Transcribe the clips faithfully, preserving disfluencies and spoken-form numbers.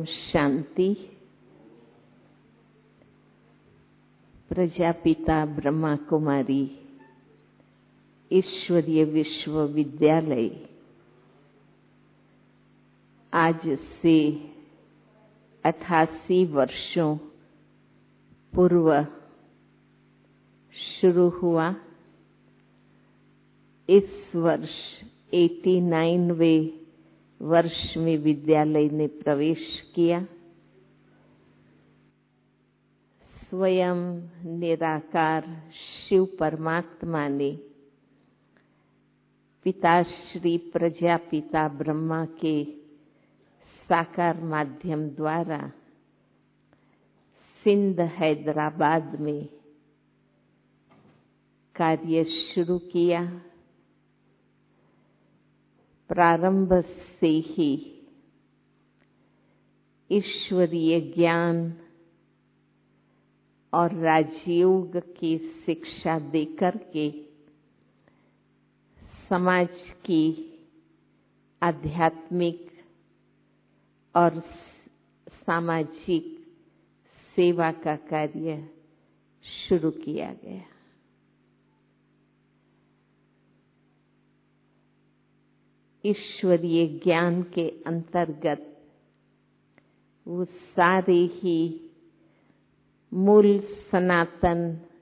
शांति। प्रजापिता ब्रह्मा कुमारी ईश्वरीय विश्वविद्यालय आज से अठासी वर्षों पूर्व शुरू हुआ। इस वर्ष नवासीवें वर्ष में विद्यालय ने प्रवेश किया। स्वयं निराकार शिव परमात्मा ने पिताश्री प्रजापिता ब्रह्मा के साकार माध्यम द्वारा सिंध हैदराबाद में कार्य शुरू किया। प्रारंभ से ही ईश्वरीय ज्ञान और राजयोग की शिक्षा देकर के समाज की आध्यात्मिक और सामाजिक सेवा का कार्य शुरू किया गया। ईश्वरीय ज्ञान के अंतर्गत वो सारे ही मूल सनातन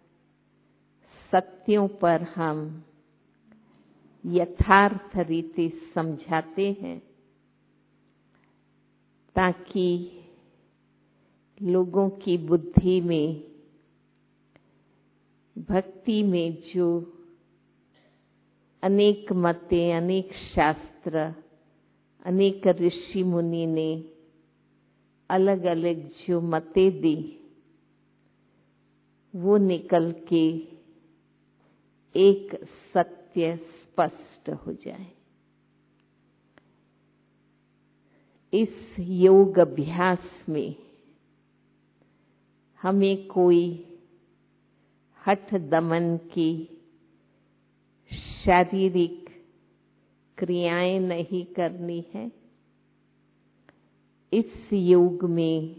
सत्यों पर हम यथार्थ रीति समझाते हैं, ताकि लोगों की बुद्धि में भक्ति में जो अनेक मतें, अनेक शास्त्र, अनेक ऋषि मुनि ने अलग अलग जो मतें दी, वो निकल के एक सत्य स्पष्ट हो जाए। इस योग अभ्यास में हमें कोई हठ दमन की शारीरिक क्रियाएं नहीं करनी है। इस योग में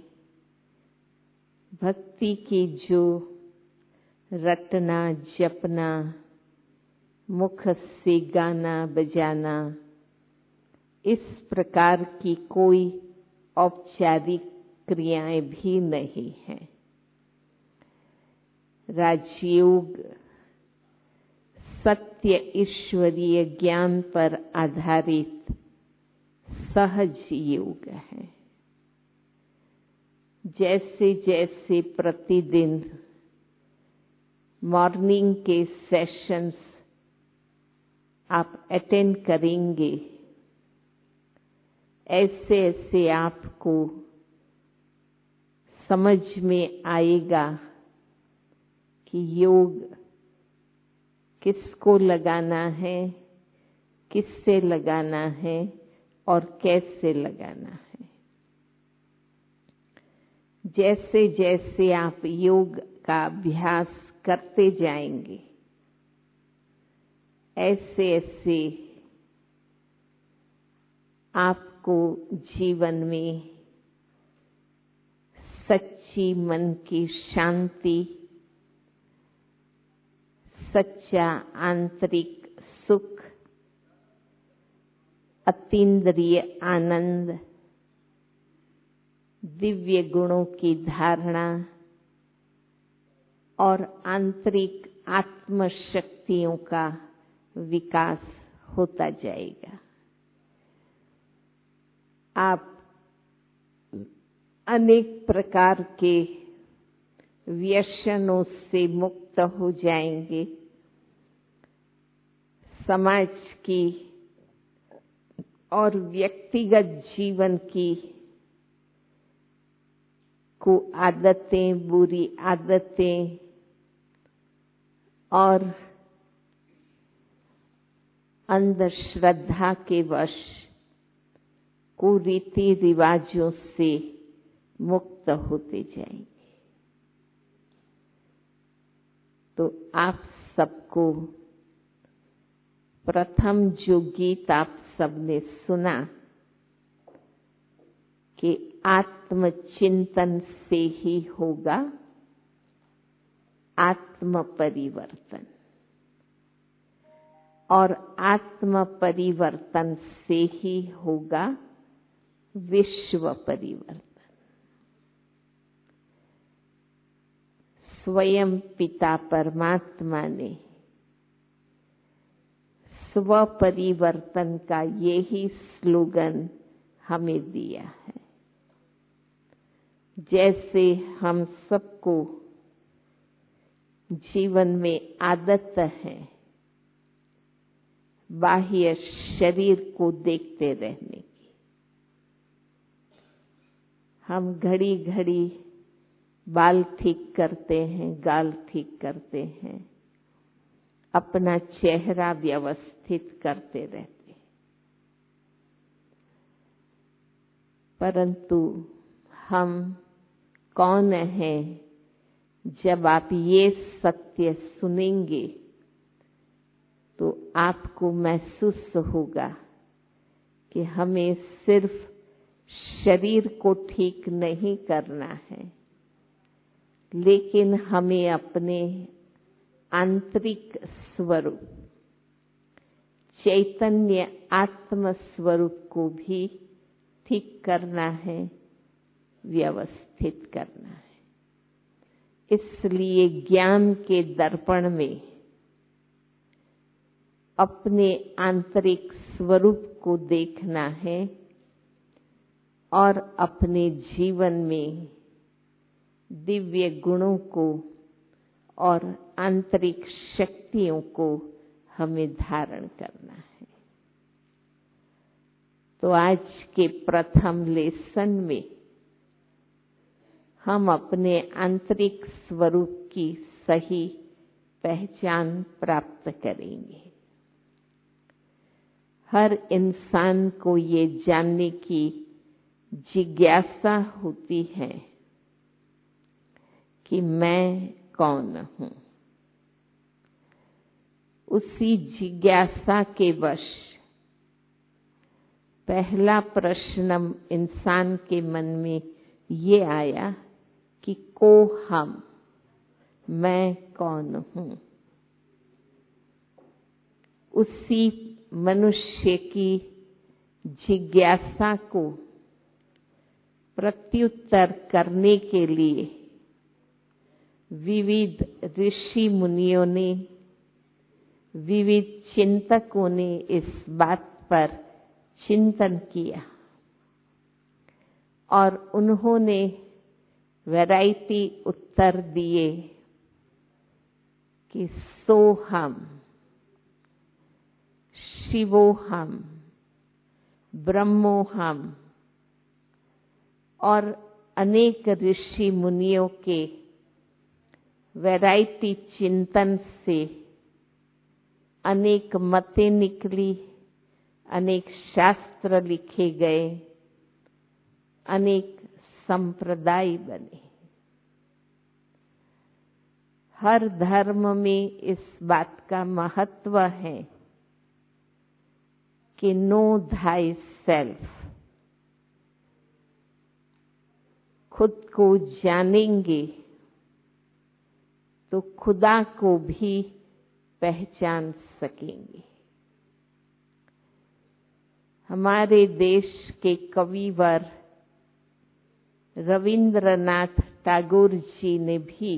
भक्ति की जो रटना जपना, मुख से गाना बजाना, इस प्रकार की कोई औपचारिक क्रियाएं भी नहीं हैं। राजयोग सत्य ईश्वरीय ज्ञान पर आधारित सहज योग है। जैसे जैसे प्रतिदिन मॉर्निंग के सेशंस आप अटेंड करेंगे, ऐसे ऐसे आपको समझ में आएगा कि योग किसको लगाना है, किससे लगाना है और कैसे लगाना है। जैसे जैसे आप योग का अभ्यास करते जाएंगे, ऐसे ऐसे आपको जीवन में सच्ची मन की शांति, सच्चा आंतरिक सुख, अतीन्द्रिय आनंद, दिव्य गुणों की धारणा और आंतरिक आत्म शक्तियों का विकास होता जाएगा। आप अनेक प्रकार के व्यसनों से मुक्त हो जाएंगे। समाज की और व्यक्तिगत जीवन की को आदतें, बुरी आदतें और अंधश्रद्धा के वश कुरीति रिवाजों से मुक्त होते जाएंगे। तो आप सबको प्रथम जो गीत आप सबने सुना कि आत्मचिंतन से ही होगा आत्म परिवर्तन, और आत्म परिवर्तन से ही होगा विश्व परिवर्तन। स्वयं पिता परमात्मा ने स्व परिवर्तन का यही स्लोगन हमें दिया है। जैसे हम सबको जीवन में आदत है बाह्य शरीर को देखते रहने की, हम घड़ी घड़ी बाल ठीक करते हैं, गाल ठीक करते हैं, अपना चेहरा व्यवस्थित करते रहते हैं, परंतु हम कौन हैं? जब आप ये सत्य सुनेंगे तो आपको महसूस होगा कि हमें सिर्फ शरीर को ठीक नहीं करना है, लेकिन हमें अपने आंतरिक स्वरूप चैतन्य आत्म स्वरूप को भी ठीक करना है, व्यवस्थित करना है। इसलिए ज्ञान के दर्पण में अपने आंतरिक स्वरूप को देखना है और अपने जीवन में दिव्य गुणों को और आंतरिक शक्तियों को हमें धारण करना है। तो आज के प्रथम लेसन में हम अपने आंतरिक स्वरूप की सही पहचान प्राप्त करेंगे। हर इंसान को ये जानने की जिज्ञासा होती है कि मैं कौन हूँ। उसी जिज्ञासा के वश पहला प्रश्न इंसान के मन में ये आया कि को हम, मैं कौन हूँ। उसी मनुष्य की जिज्ञासा को प्रत्युत्तर करने के लिए विविध ऋषि मुनियों ने, विविध चिंतकों ने इस बात पर चिंतन किया और उन्होंने वैरायटी उत्तर दिए कि सोहम, शिवोहम, ब्रह्मोहम, और अनेक ऋषि मुनियों के वैरायटी चिंतन से अनेक मतें निकली, अनेक शास्त्र लिखे गए, अनेक संप्रदाय बने। हर धर्म में इस बात का महत्व है कि नो थाई सेल्फ, खुद को जानेंगे तो खुदा को भी पहचान सकेंगे। हमारे देश के कविवर रविंद्रनाथ टैगोर जी ने भी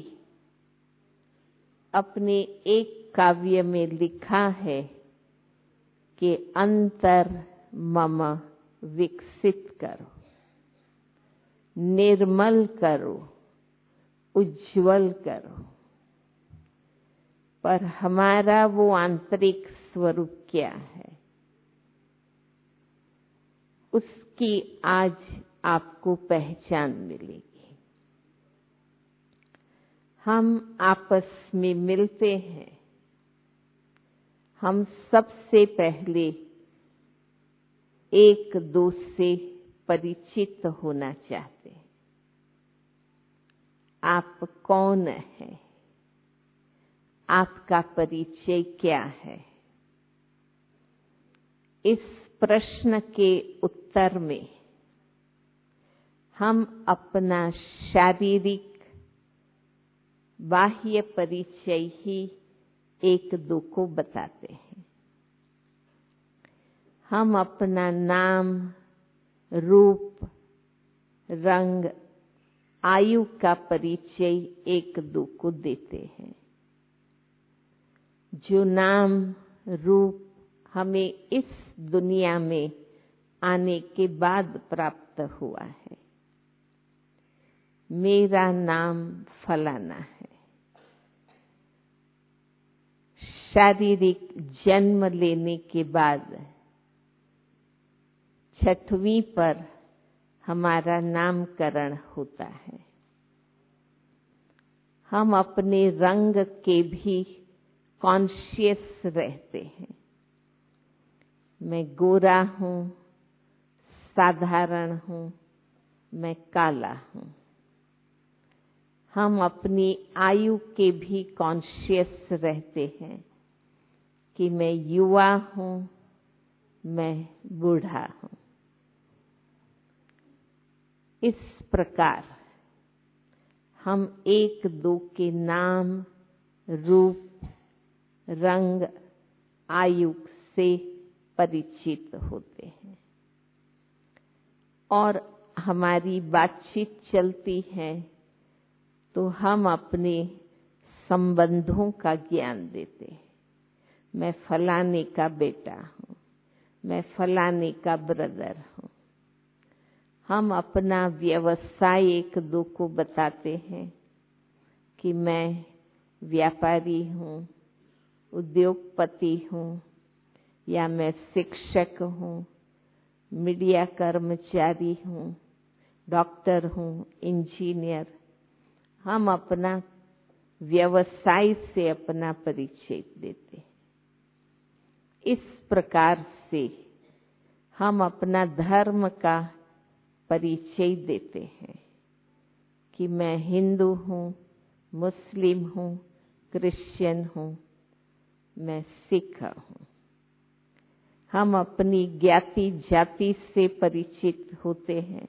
अपने एक काव्य में लिखा है कि अंतर मम विकसित करो, निर्मल करो, उज्जवल करो। पर हमारा वो आंतरिक स्वरूप क्या है, उसकी आज आपको पहचान मिलेगी। हम आपस में मिलते हैं, हम सबसे पहले एक दो से परिचित होना चाहते हैं। आप कौन हैं? आपका परिचय क्या है? इस प्रश्न के उत्तर में हम अपना शारीरिक बाह्य परिचय ही एक दो को बताते हैं। हम अपना नाम, रूप, रंग, आयु का परिचय एक दो को देते हैं। जो नाम, रूप हमें इस दुनिया में आने के बाद प्राप्त हुआ है। मेरा नाम फलाना है। शारीरिक जन्म लेने के बाद छठवीं पर हमारा नामकरण होता है। हम अपने रंग के भी कॉन्शियस रहते हैं। मैं गोरा हूँ, साधारण हूँ, मैं काला हूँ। हम अपनी आयु के भी कॉन्शियस रहते हैं कि मैं युवा हूँ, मैं बूढ़ा हूँ। इस प्रकार हम एक दो के नाम, रूप, रंग, आयु से परिचित होते हैं और हमारी बातचीत चलती है तो हम अपने संबंधों का ज्ञान देते हैं। मैं फलाने का बेटा हूँ, मैं फलाने का ब्रदर हूँ। हम अपना व्यवसाय एक दो को बताते हैं कि मैं व्यापारी हूँ, उद्योगपति हूँ, या मैं शिक्षक हूँ, मीडिया कर्मचारी हूँ, डॉक्टर हूँ, इंजीनियर। हम अपना व्यवसाय से अपना परिचय देते हैं। इस प्रकार से हम अपना धर्म का परिचय देते हैं कि मैं हिंदू हूँ, मुस्लिम हूँ, क्रिश्चियन हूँ, मैं सिख हूँ। हम अपनी ज्ञाति जाति से परिचित होते हैं।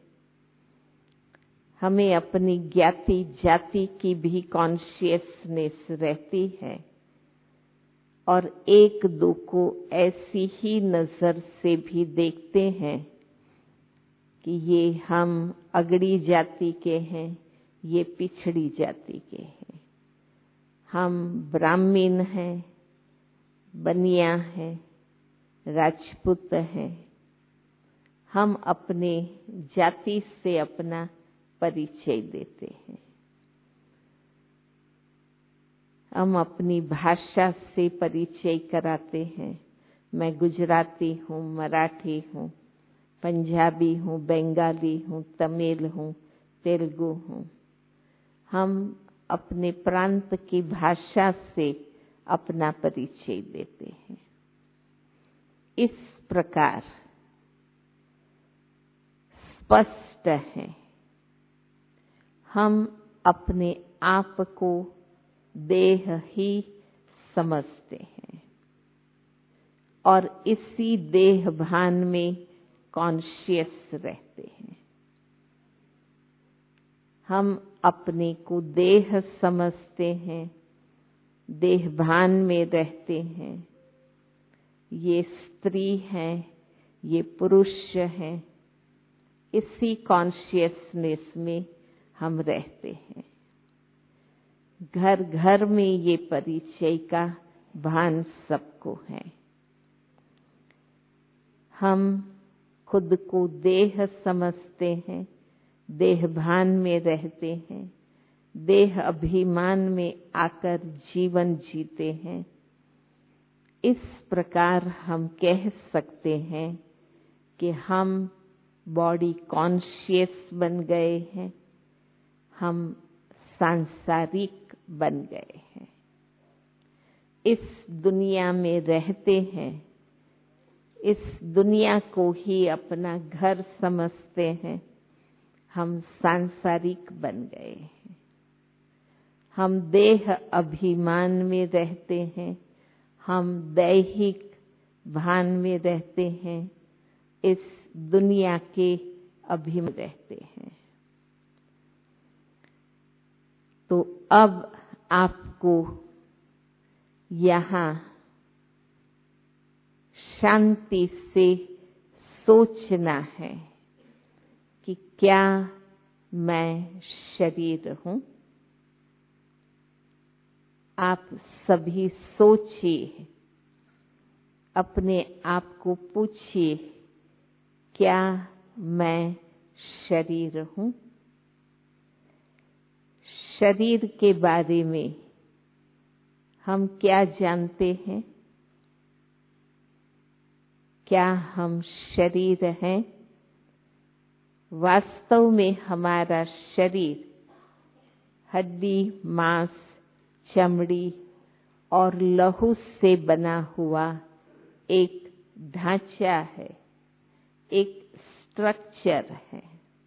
हमें अपनी ज्ञाति जाति की भी कॉन्शियसनेस रहती है और एक दो को ऐसी ही नजर से भी देखते हैं कि ये हम अगड़ी जाति के हैं, ये पिछड़ी जाति के हैं। हम ब्राह्मण हैं, बनिया हैं, राजपूत हैं। हम अपने जाति से अपना परिचय देते हैं। हम अपनी भाषा से परिचय कराते हैं। मैं गुजराती हूँ, मराठी हूँ, पंजाबी हूँ, बंगाली हूँ, तमिल हूँ, तेलुगु हूँ। हम अपने प्रांत की भाषा से अपना परिचय देते हैं। इस प्रकार स्पष्ट है हम अपने आप को देह ही समझते हैं और इसी देह भान में कॉन्शियस रहते हैं। हम अपने को देह समझते हैं, देह भान में रहते हैं। ये स्त्री है, ये पुरुष है, इसी कॉन्शियसनेस में हम रहते हैं। घर घर में ये परिचय का भान सबको है। हम खुद को देह समझते हैं, देह भान में रहते हैं, देह अभिमान में आकर जीवन जीते हैं। इस प्रकार हम कह सकते हैं कि हम बॉडी कॉन्शियस बन गए हैं, हम सांसारिक बन गए हैं। इस दुनिया में रहते हैं, इस दुनिया को ही अपना घर समझते हैं। हम सांसारिक बन गए हैं। हम देह अभिमान में रहते हैं, हम दैहिक भान में रहते हैं, इस दुनिया के अभिमान रहते हैं। तो अब आपको यहाँ शांति से सोचना है कि क्या मैं शरीर हूँ। आप सभी सोचिए, अपने आप को पूछिए, क्या मैं शरीर हूँ। शरीर के बारे में हम क्या जानते हैं? क्या हम शरीर हैं? वास्तव में हमारा शरीर हड्डी, मांस, चमड़ी और लहू से बना हुआ एक ढांचा है, एक स्ट्रक्चर है।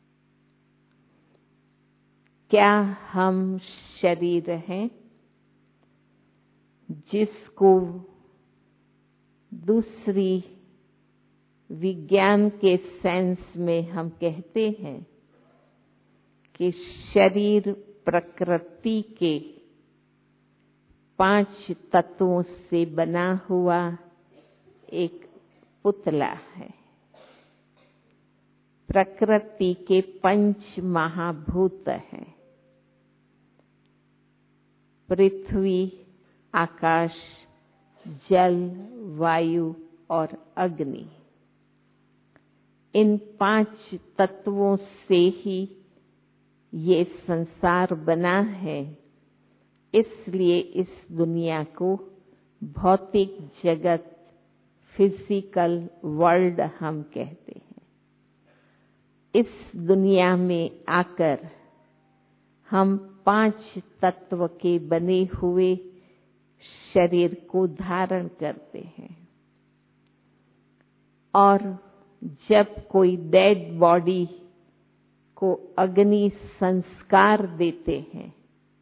क्या हम शरीर हैं जिसको दूसरी विज्ञान के सेंस में हम कहते हैं कि शरीर प्रकृति के पांच तत्वों से बना हुआ एक पुतला है। प्रकृति के पंच महाभूत हैं, पृथ्वी, आकाश, जल, वायु और अग्नि। इन पांच तत्वों से ही ये संसार बना है, इसलिए इस दुनिया को भौतिक जगत, फिजिकल वर्ल्ड हम कहते हैं। इस दुनिया में आकर हम पांच तत्व के बने हुए शरीर को धारण करते हैं और जब कोई डेड बॉडी को अग्नि संस्कार देते हैं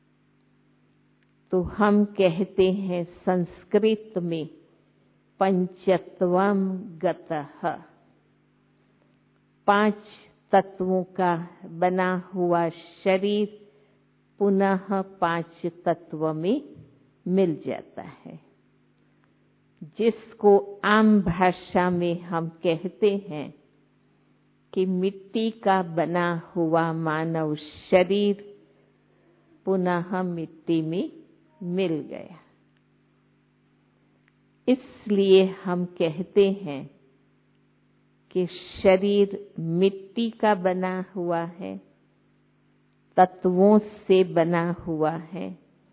तो हम कहते हैं संस्कृत में पंचत्वम गतः। पांच तत्वों का बना हुआ शरीर पुनः पांच तत्व में मिल जाता है, जिसको आम भाषा में हम कहते हैं कि मिट्टी का बना हुआ मानव शरीर पुनः मिट्टी में मिल गया। इसलिए हम कहते हैं कि शरीर मिट्टी का बना हुआ है, तत्वों से बना हुआ है,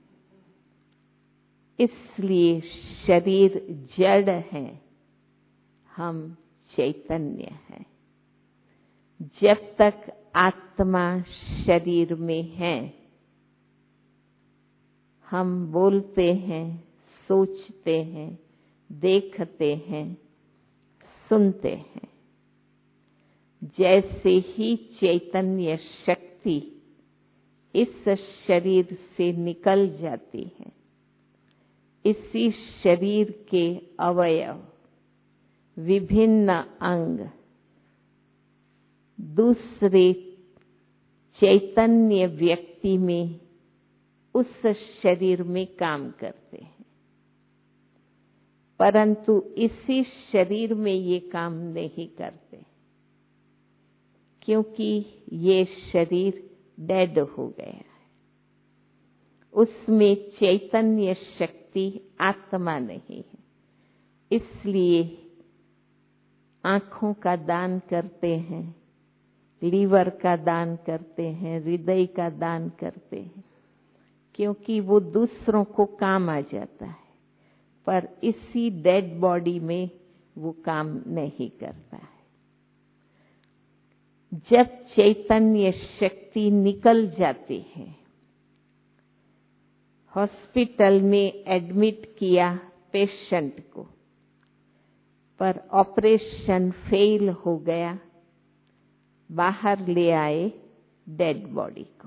इसलिए शरीर जड़ है, हम चैतन्य हैं। जब तक आत्मा शरीर में है, हम बोलते हैं, सोचते हैं, देखते हैं, सुनते हैं। जैसे ही चैतन्य शक्ति इस शरीर से निकल जाती है, इसी शरीर के अवयव, विभिन्न अंग दूसरे चैतन्य व्यक्ति में, उस शरीर में काम करते हैं, परंतु इसी शरीर में ये काम नहीं करते, क्योंकि ये शरीर डेड हो गया है। उसमें चैतन्य शक्ति आत्मा नहीं है, इसलिए आँखों का दान करते हैं, लीवर का दान करते हैं, हृदय का दान करते हैं, क्योंकि वो दूसरों को काम आ जाता है, पर इसी डेड बॉडी में वो काम नहीं करता है। जब चैतन्य शक्ति निकल जाती है, हॉस्पिटल में एडमिट किया पेशेंट को, पर ऑपरेशन फेल हो गया, बाहर ले आए डेड बॉडी को।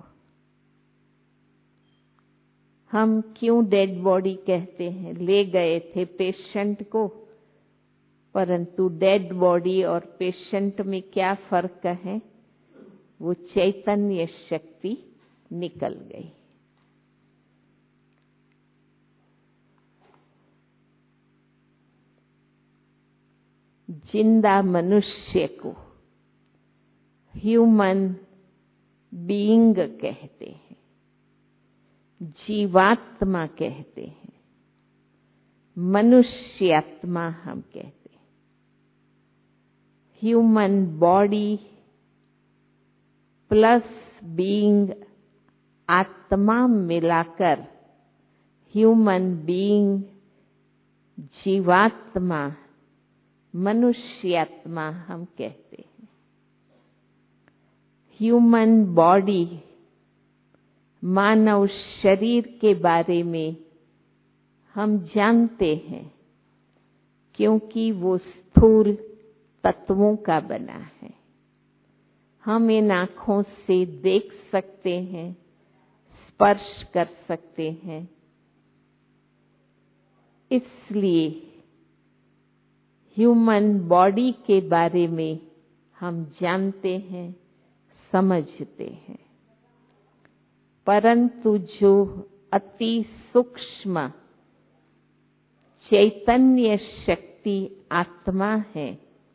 हम क्यों डेड बॉडी कहते हैं? ले गए थे पेशेंट को, परंतु डेड बॉडी और पेशेंट में क्या फर्क है? वो चैतन्य शक्ति निकल गई। जिंदा मनुष्य को ह्यूमन बीइंग कहते हैं, जीवात्मा कहते हैं, मनुष्यात्मा हम कहते हैं। ह्यूमन बॉडी प्लस बीइंग, आत्मा मिलाकर ह्यूमन बीइंग, जीवात्मा, मनुष्यात्मा हम कहते हैं। ह्यूमन बॉडी, मानव शरीर के बारे में हम जानते हैं क्योंकि वो स्थूल तत्वों का बना है। हम इन आँखों से देख सकते हैं, स्पर्श कर सकते हैं, इसलिए ह्यूमन बॉडी के बारे में हम जानते हैं, समझते हैं। परंतु जो अति सूक्ष्म चैतन्य शक्ति आत्मा है,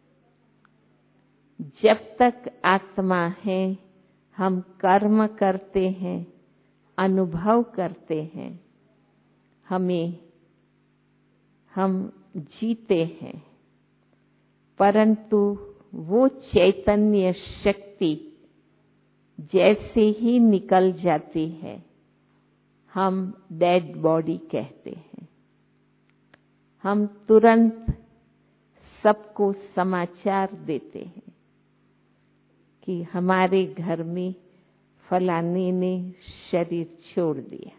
जब तक आत्मा है हम कर्म करते हैं, अनुभव करते हैं, हमें हम जीते हैं। परंतु वो चैतन्य शक्ति जैसे ही निकल जाती है, हम डेड बॉडी कहते हैं। हम तुरंत सबको समाचार देते हैं कि हमारे घर में फलाने ने शरीर छोड़ दिया।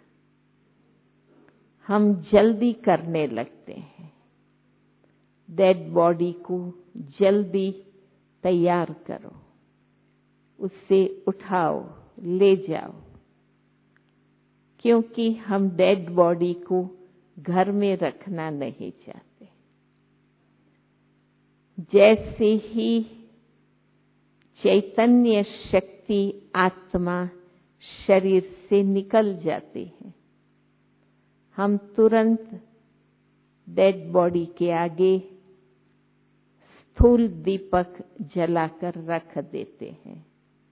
हम जल्दी करने लगते हैं, डेड बॉडी को जल्दी तैयार करो, उससे उठाओ, ले जाओ, क्योंकि हम डेड बॉडी को घर में रखना नहीं चाहते। जैसे ही चैतन्य शक्ति आत्मा शरीर से निकल जाती है, हम तुरंत डेड बॉडी के आगे स्थूल दीपक जलाकर रख देते हैं।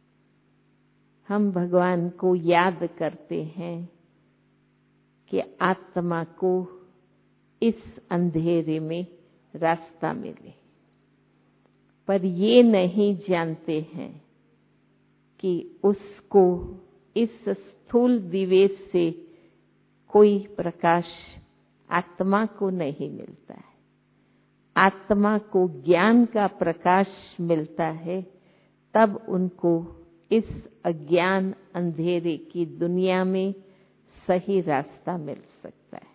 हम भगवान को याद करते हैं कि आत्मा को इस अंधेरे में रास्ता मिले, पर ये नहीं जानते हैं कि उसको इस स्थूल दिवे से कोई प्रकाश आत्मा को नहीं मिलता है। आत्मा को ज्ञान का प्रकाश मिलता है, तब उनको इस अज्ञान अंधेरे की दुनिया में सही रास्ता मिल सकता है।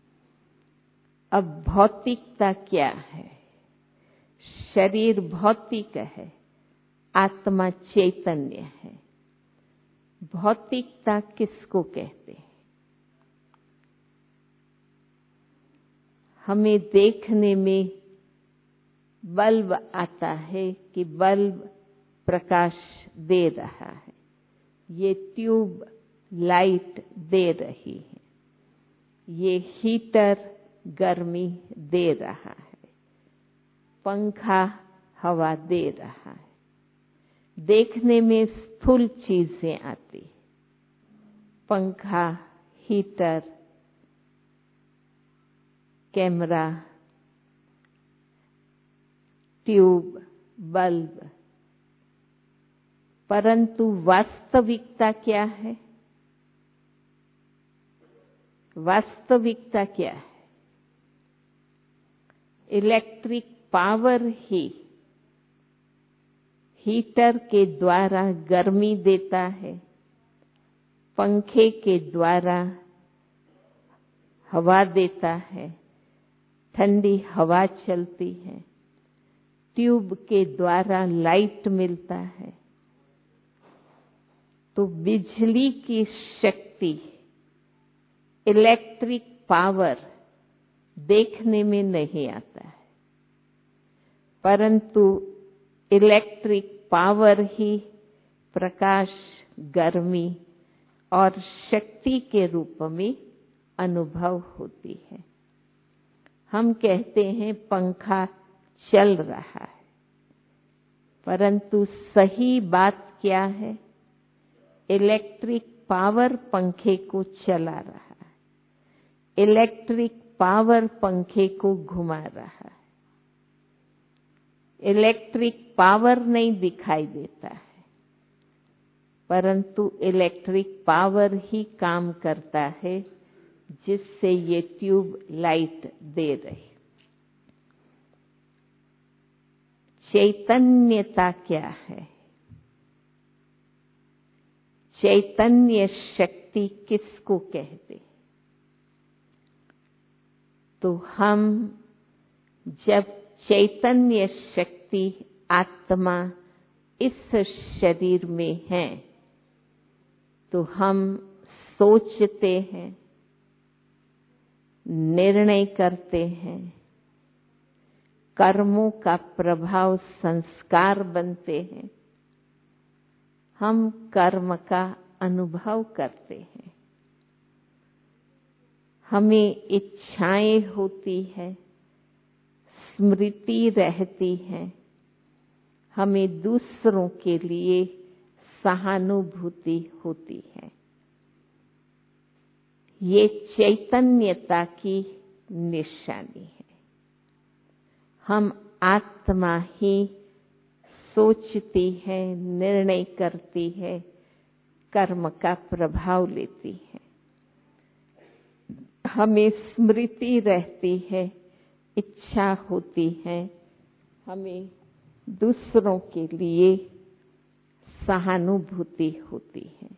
अब भौतिकता क्या है? शरीर भौतिक है, आत्मा चैतन्य है। भौतिकता किसको कहते हैं? हमें देखने में बल्ब आता है कि बल्ब प्रकाश दे रहा है, ये ट्यूब लाइट दे रही है, ये हीटर गर्मी दे रहा है, पंखा हवा दे रहा है। देखने में स्थूल चीजें आती, पंखा, हीटर, कैमरा, ट्यूब, बल्ब। परंतु वास्तविकता क्या है? वास्तविकता क्या है? इलेक्ट्रिक पावर ही हीटर के द्वारा गर्मी देता है, पंखे के द्वारा हवा देता है, ठंडी हवा चलती है, ट्यूब के द्वारा लाइट मिलता है। तो बिजली की शक्ति, इलेक्ट्रिक पावर देखने में नहीं आता है, परंतु इलेक्ट्रिक पावर ही प्रकाश, गर्मी और शक्ति के रूप में अनुभव होती है। हम कहते हैं पंखा चल रहा है, परंतु सही बात क्या है? इलेक्ट्रिक पावर पंखे को चला रहा है, इलेक्ट्रिक पावर पंखे को घुमा रहा है। इलेक्ट्रिक पावर नहीं दिखाई देता है, परंतु इलेक्ट्रिक पावर ही काम करता है जिससे ये ट्यूब लाइट दे रही। चैतन्यता क्या है? चैतन्य शक्ति किसको कहते? तो हम जब चैतन्य शक्ति आत्मा इस शरीर में है तो हम सोचते हैं, निर्णय करते हैं, कर्मों का प्रभाव संस्कार बनते हैं, हम कर्म का अनुभव करते हैं, हमें इच्छाएं होती है, स्मृति रहती है, हमें दूसरों के लिए सहानुभूति होती है। ये चैतन्यता की निशानी है। हम आत्मा ही सोचती है, निर्णय करती है, कर्म का प्रभाव लेती है। हमें स्मृति रहती है, इच्छा होती है, हमें दूसरों के लिए सहानुभूति होती है।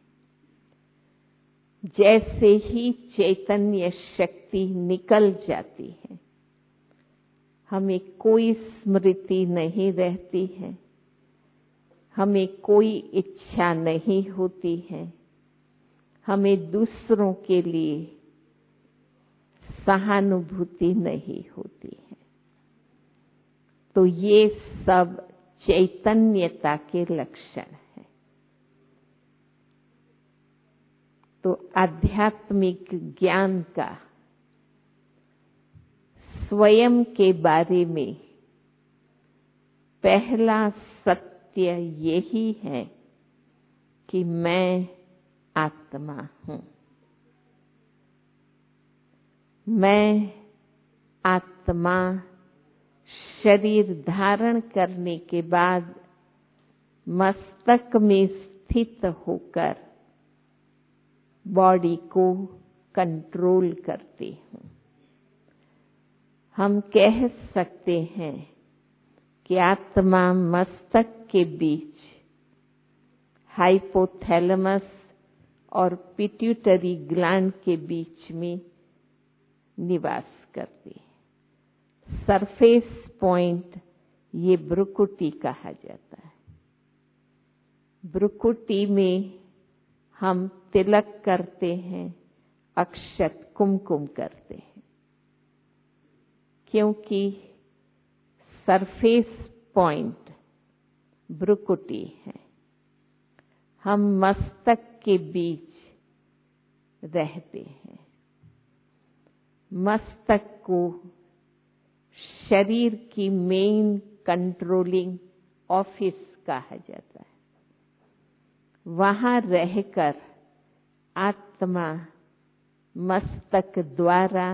जैसे ही चैतन्य शक्ति निकल जाती है, हमें कोई स्मृति नहीं रहती है, हमें कोई इच्छा नहीं होती है, हमें दूसरों के लिए सहानुभूति नहीं होती है। तो ये सब चैतन्यता के लक्षण हैं। तो आध्यात्मिक ज्ञान का स्वयं के बारे में पहला सत्य यही है कि मैं आत्मा हूँ। मैं आत्मा शरीर धारण करने के बाद मस्तक में स्थित होकर बॉडी को कंट्रोल करती हूँ। हम कह सकते हैं कि आत्मा मस्तक के बीच हाइपोथैलेमस और पिट्यूटरी ग्लैंड के बीच में निवास करती है। सरफेस पॉइंट ये भ्रुकुटी कहा जाता है। भ्रुकुटी में हम तिलक करते हैं, अक्षत कुमकुम करते हैं, क्योंकि सरफेस पॉइंट भ्रुकुटी है। हम मस्तक के बीच रहते हैं। मस्तक को शरीर की मेन कंट्रोलिंग ऑफिस कहा जाता है। वहां रहकर आत्मा मस्तक द्वारा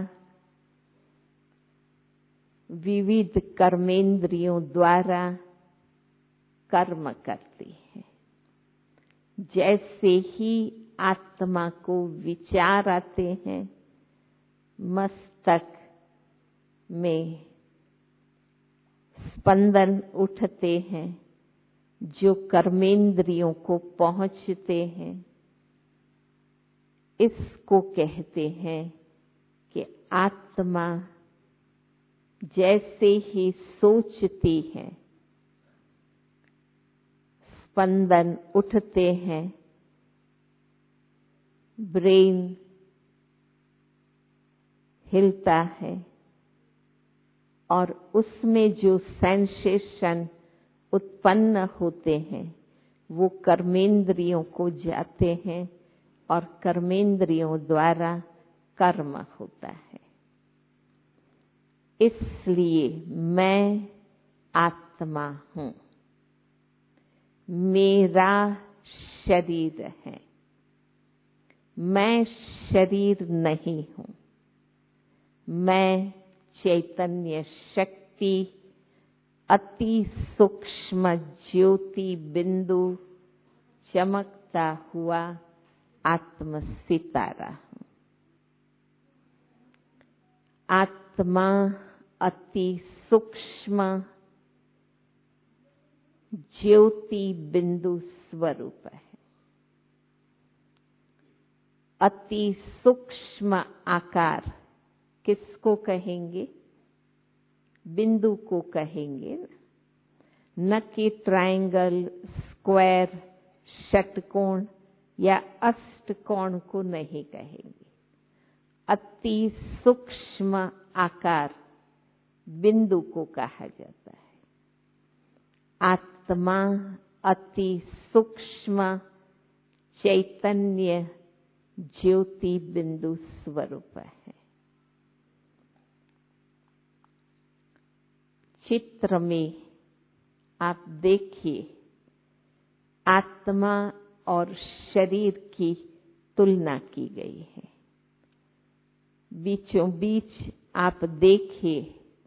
विविध कर्मेंद्रियों द्वारा कर्म करती है। जैसे ही आत्मा को विचार आते हैं, मस्तक में स्पंदन उठते हैं जो कर्मेंद्रियों को पहुंचते हैं। इसको कहते हैं कि आत्मा जैसे ही सोचती है, स्पंदन उठते हैं, ब्रेन हिलता है और उसमें जो सेंसेशन उत्पन्न होते हैं वो कर्मेंद्रियों को जाते हैं और कर्मेंद्रियों द्वारा कर्म होता है। इसलिए मैं आत्मा हूँ, मेरा शरीर है, मैं शरीर नहीं हूँ। मैं चैतन्य शक्ति, अति सूक्ष्म ज्योति बिंदु, चमकता हुआ आत्म सितारा हूँ। आत्मा अति सूक्ष्म ज्योति बिंदु स्वरूप है। अति सूक्ष्म आकार किसको कहेंगे? बिंदु को कहेंगे, न कि ट्रायंगल, स्क्वायर, षटकोण या अष्टकोण को नहीं कहेंगे। अति सूक्ष्म आकार बिंदु को कहा जाता है। आत्मा अति सूक्ष्म चैतन्य ज्योति बिंदु स्वरूप है। चित्र में आप देखिए, आत्मा और शरीर की तुलना की गई है। बीचों बीच आप देखिए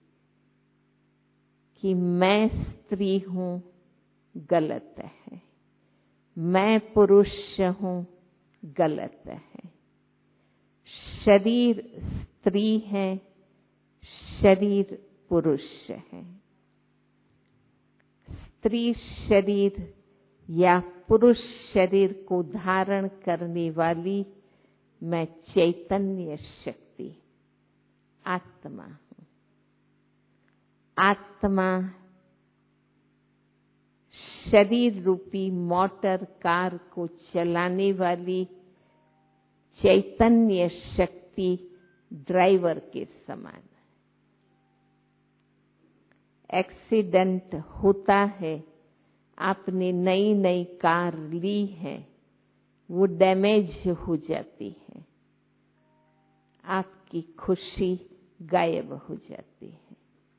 कि मैं स्त्री हूँ, गलत है। मैं पुरुष हूँ, गलत है। शरीर स्त्री है, शरीर पुरुष है। स्त्री शरीर या पुरुष शरीर को धारण करने वाली मैं चैतन्य शक्ति आत्मा हूँ। आत्मा शरीर रूपी मोटर कार को चलाने वाली चैतन्य शक्ति ड्राइवर के समान। एक्सीडेंट होता है, आपने नई नई कार ली है, वो डैमेज हो जाती है, आपकी खुशी गायब हो जाती है,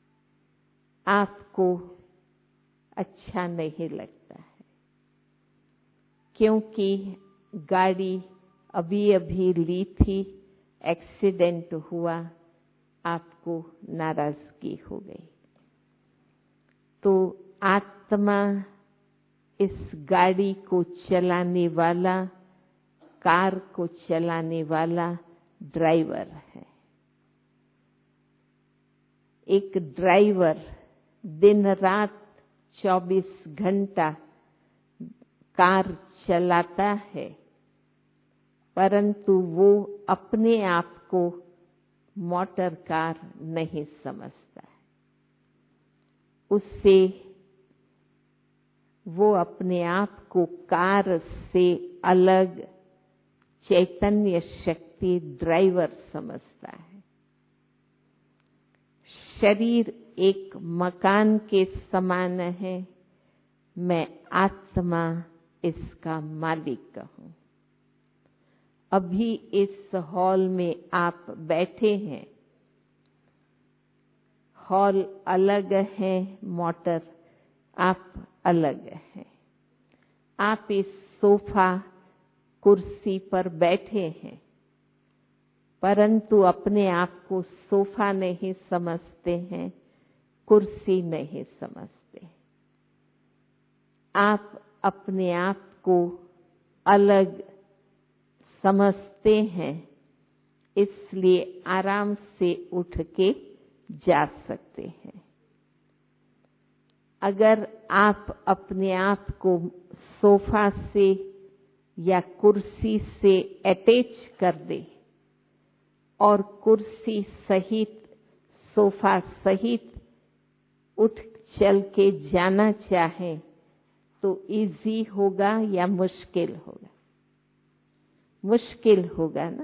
आपको अच्छा नहीं लगता है, क्योंकि गाड़ी अभी अभी ली थी, एक्सीडेंट हुआ, आपको नाराजगी हो गई। तो आत्मा इस गाड़ी को चलाने वाला, कार को चलाने वाला ड्राइवर है। एक ड्राइवर दिन रात चौबीस घंटा कार चलाता है, परंतु वो अपने आप को मोटर कार नहीं समझता है। उससे वो अपने आप को कार से अलग चैतन्य शक्ति ड्राइवर समझता है। शरीर एक मकान के समान है, मैं आत्मा इसका मालिक हूँ। अभी इस हॉल में आप बैठे हैं, हॉल अलग है, मोटर आप अलग हैं। आप इस सोफा कुर्सी पर बैठे हैं, परंतु अपने आप को सोफा नहीं समझते हैं, कुर्सी नहीं समझते। आप अपने आप को अलग समझते हैं, इसलिए आराम से उठ के जा सकते हैं। अगर आप अपने आप को सोफा से या कुर्सी से अटैच कर दे और कुर्सी सहित, सोफा सहित उठ चल के जाना चाहें, तो इजी होगा या मुश्किल होगा? मुश्किल होगा ना।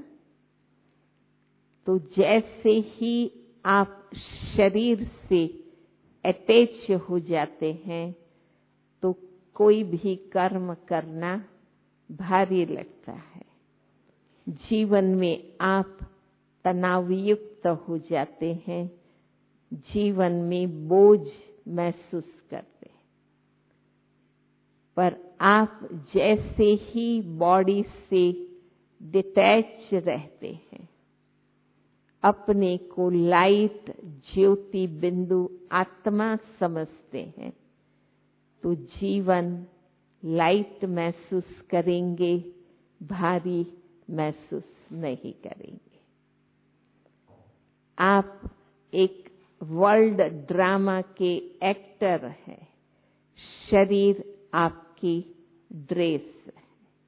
तो जैसे ही आप शरीर से अटैच हो जाते हैं, तो कोई भी कर्म करना भारी लगता है। जीवन में आप तनावयुक्त हो जाते हैं, जीवन में बोझ महसूस करते हैं। पर आप जैसे ही बॉडी से डिटैच रहते हैं, अपने को लाइट ज्योति बिंदु आत्मा समझते हैं, तो जीवन लाइट महसूस करेंगे, भारी महसूस नहीं करेंगे। आप एक वर्ल्ड ड्रामा के एक्टर हैं, शरीर आपकी ड्रेस है।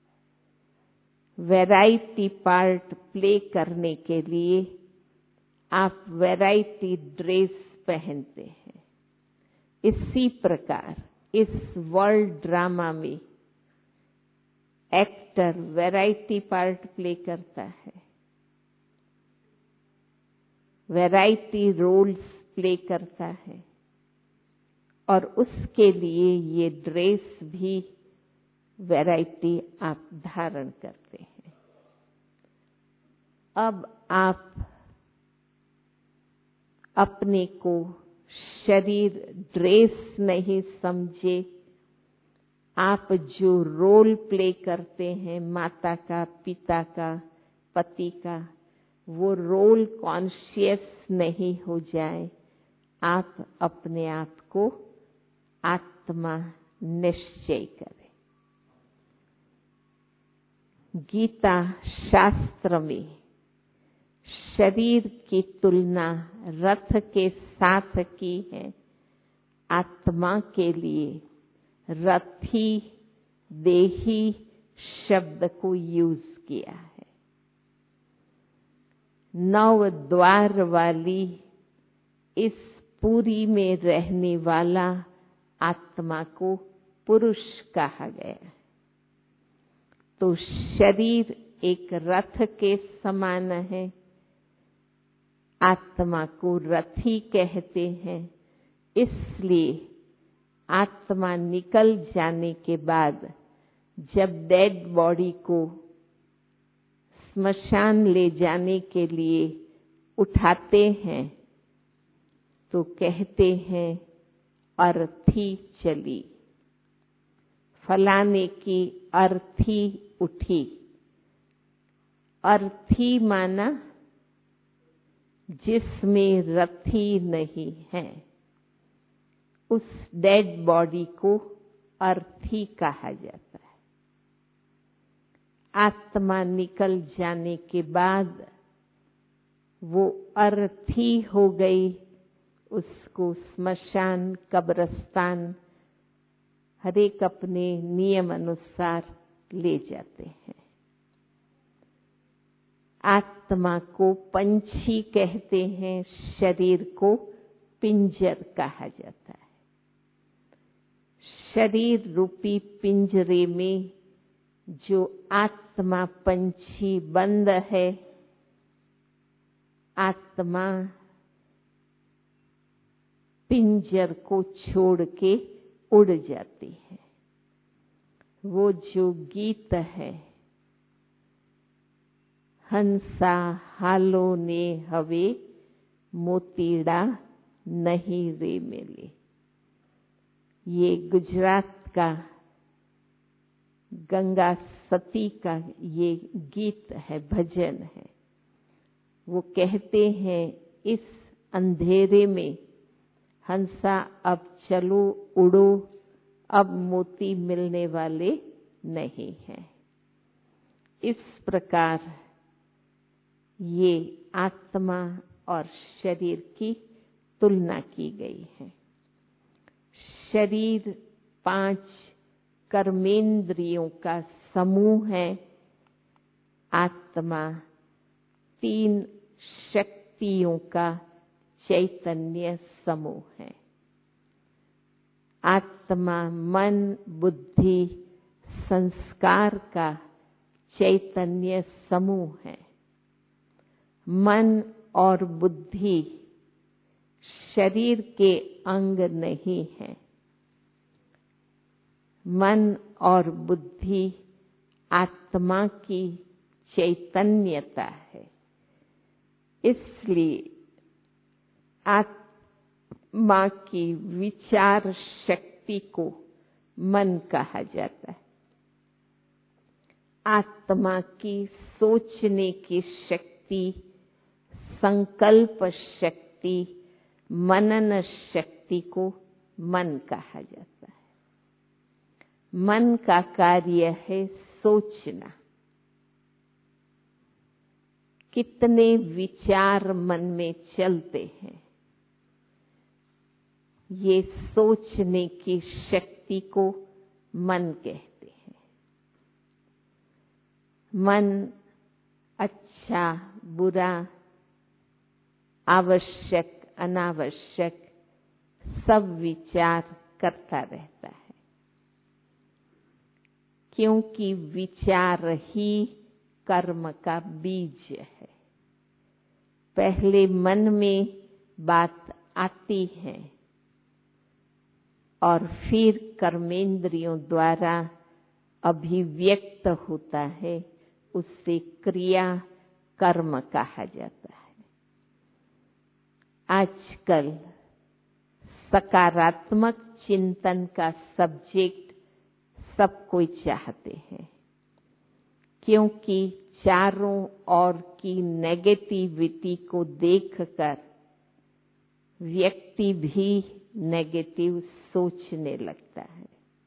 वैरायटी पार्ट प्ले करने के लिए आप वैरायटी ड्रेस पहनते हैं। इसी प्रकार इस वर्ल्ड ड्रामा में एक्टर वैरायटी पार्ट प्ले करता है, वैरायटी रोल्स प्ले करता है, और उसके लिए ये ड्रेस भी वैरायटी आप धारण करते हैं। अब आप अपने को शरीर ड्रेस नहीं समझे, आप जो रोल प्ले करते हैं माता का, पिता का, पति का, वो रोल कॉन्शियस नहीं हो जाए। आप अपने आप को आत्मा निश्चय करें। गीता शास्त्र में शरीर की तुलना रथ के साथ की है। आत्मा के लिए रथी देही शब्द को यूज किया है। नव द्वार वाली इस पुरी में रहने वाला आत्मा को पुरुष कहा गया। तो शरीर एक रथ के समान है, आत्मा को रथी कहते हैं। इसलिए आत्मा निकल जाने के बाद जब डेड बॉडी को स्मशान ले जाने के लिए उठाते हैं तो कहते हैं अर्थी चली, फलाने की अर्थी उठी। अर्थी माना जिसमें रथी नहीं है, उस डेड बॉडी को अर्थी कहा जाता है। आत्मा निकल जाने के बाद वो अर्थी हो गई, उसको स्मशान, कब्रिस्तान हरेक अपने नियम अनुसार ले जाते हैं। आत्मा को पंछी कहते हैं, शरीर को पिंजर कहा जाता है। शरीर रूपी पिंजरे में जो आत्मा पंछी बंद है, आत्मा पिंजर को छोड़ के उड़ जाती है। वो जो गीत है, हंसा हालो ने हवे मोतीड़ा नहीं रे मिले, ये गुजरात का गंगा सती का ये गीत है, भजन है। वो कहते हैं इस अंधेरे में हंसा अब चलो उड़ो, अब मोती मिलने वाले नहीं हैं। इस प्रकार ये आत्मा और शरीर की तुलना की गई है। शरीर पांच कर्मेंद्रियों का समूह है, आत्मा तीन शक्तियों का चैतन्य समूह है। आत्मा मन, बुद्धि, संस्कार का चैतन्य समूह है। मन और बुद्धि शरीर के अंग नहीं है। मन और बुद्धि आत्मा की चैतन्यता है। इसलिए माँ की विचार शक्ति को मन कहा जाता है। आत्मा की सोचने की शक्ति, संकल्प शक्ति, मनन शक्ति को मन कहा जाता है। मन का कार्य है सोचना। कितने विचार मन में चलते हैं, ये सोचने की शक्ति को मन कहते हैं। मन अच्छा बुरा, आवश्यक अनावश्यक सब विचार करता रहता है, क्योंकि विचार ही कर्म का बीज है। पहले मन में बात आती है और फिर कर्मेंद्रियों द्वारा अभिव्यक्त होता है, उससे क्रिया कर्म कहा जाता है। आजकल सकारात्मक चिंतन का सब्जेक्ट सब कोई चाहते हैं, क्योंकि चारों ओर की नेगेटिविटी को देखकर व्यक्ति भी नेगेटिव सोचने लगता है।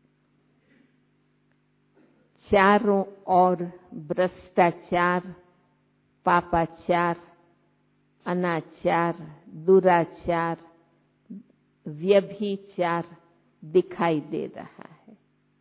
चारों ओर भ्रष्टाचार, पापाचार, अनाचार, दुराचार, व्यभिचार दिखाई दे रहा है।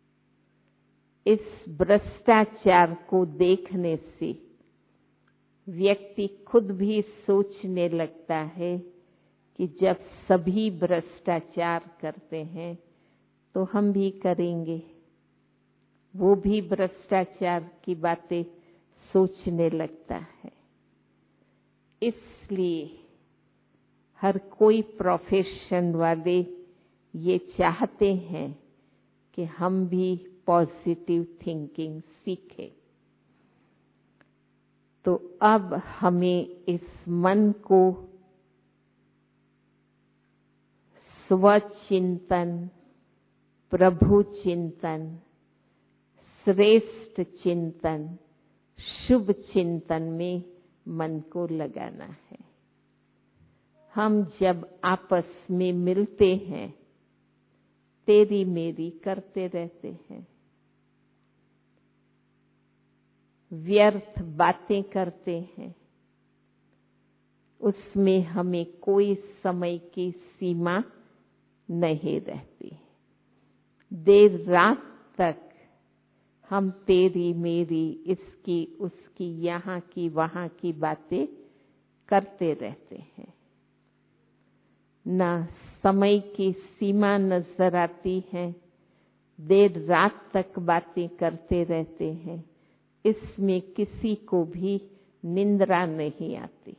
इस भ्रष्टाचार को देखने से व्यक्ति खुद भी सोचने लगता है कि जब सभी भ्रष्टाचार करते हैं तो हम भी करेंगे। वो भी भ्रष्टाचार की बातें सोचने लगता है। इसलिए हर कोई प्रोफेशन वाले ये चाहते हैं कि हम भी पॉजिटिव थिंकिंग सीखें। तो अब हमें इस मन को स्वचिंतन, प्रभु चिंतन, श्रेष्ठ चिंतन, शुभ चिंतन में मन को लगाना है। हम जब आपस में मिलते हैं, तेरी मेरी करते रहते हैं, व्यर्थ बातें करते हैं, उसमें हमें कोई समय की सीमा नहीं रहती। देर रात तक हम तेरी मेरी, इसकी उसकी, यहाँ की वहाँ की बातें करते रहते हैं। ना समय की सीमा नजर आती है, देर रात तक बातें करते रहते हैं। इसमें किसी को भी निंद्रा नहीं आती।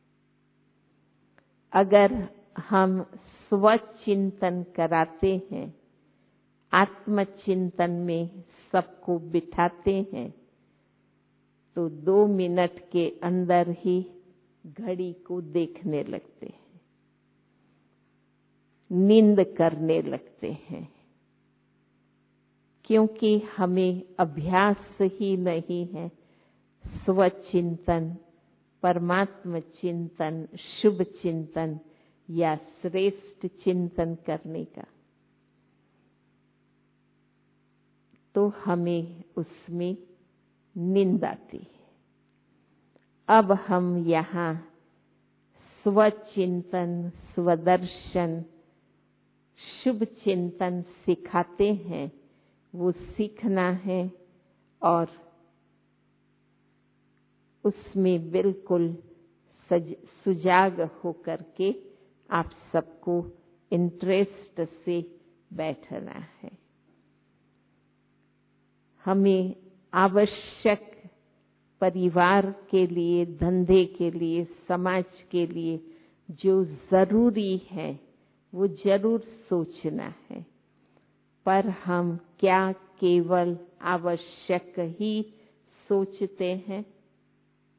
अगर हम स्वचिंतन कराते हैं, आत्मचिंतन में सबको बिठाते हैं, तो दो मिनट के अंदर ही घड़ी को देखने लगते हैं, नींद करने लगते हैं, क्योंकि हमें अभ्यास ही नहीं है स्वचिंतन, परमात्म चिंतन, शुभ चिंतन या श्रेष्ठ चिंतन करने का। तो हमें उसमें नींद आती है। अब हम यहाँ स्वचिंतन, स्वदर्शन, शुभ चिंतन सिखाते हैं। वो सीखना है और उसमें बिल्कुल सज सुजाग होकर के आप सबको इंटरेस्ट से बैठना है। हमें आवश्यक परिवार के लिए, धंधे के लिए, समाज के लिए जो जरूरी है वो जरूर सोचना है, पर हम क्या केवल आवश्यक ही सोचते हैं?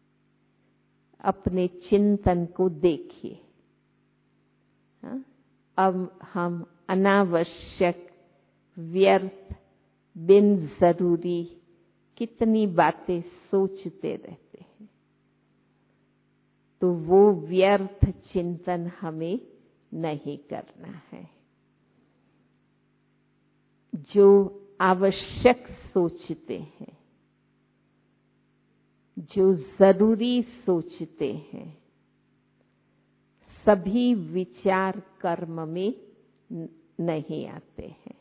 अपने चिंतन को देखिए। हाँ? अब हम अनावश्यक, व्यर्थ, बिन जरूरी कितनी बातें सोचते रहते हैं। तो वो व्यर्थ चिंतन हमें नहीं करना है। जो आवश्यक सोचते हैं, जो जरूरी सोचते हैं, सभी विचार कर्म में नहीं आते हैं।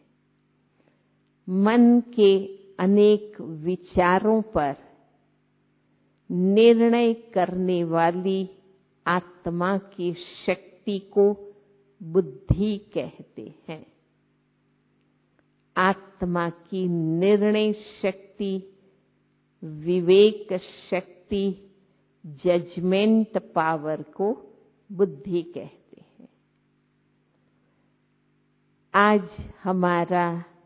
मन के अनेक विचारों पर निर्णय करने वाली आत्मा की शक्ति को बुद्धि कहते हैं। आत्मा की निर्णय शक्ति, विवेक शक्ति, जजमेंट पावर को बुद्धि कहते हैं। आज हमारा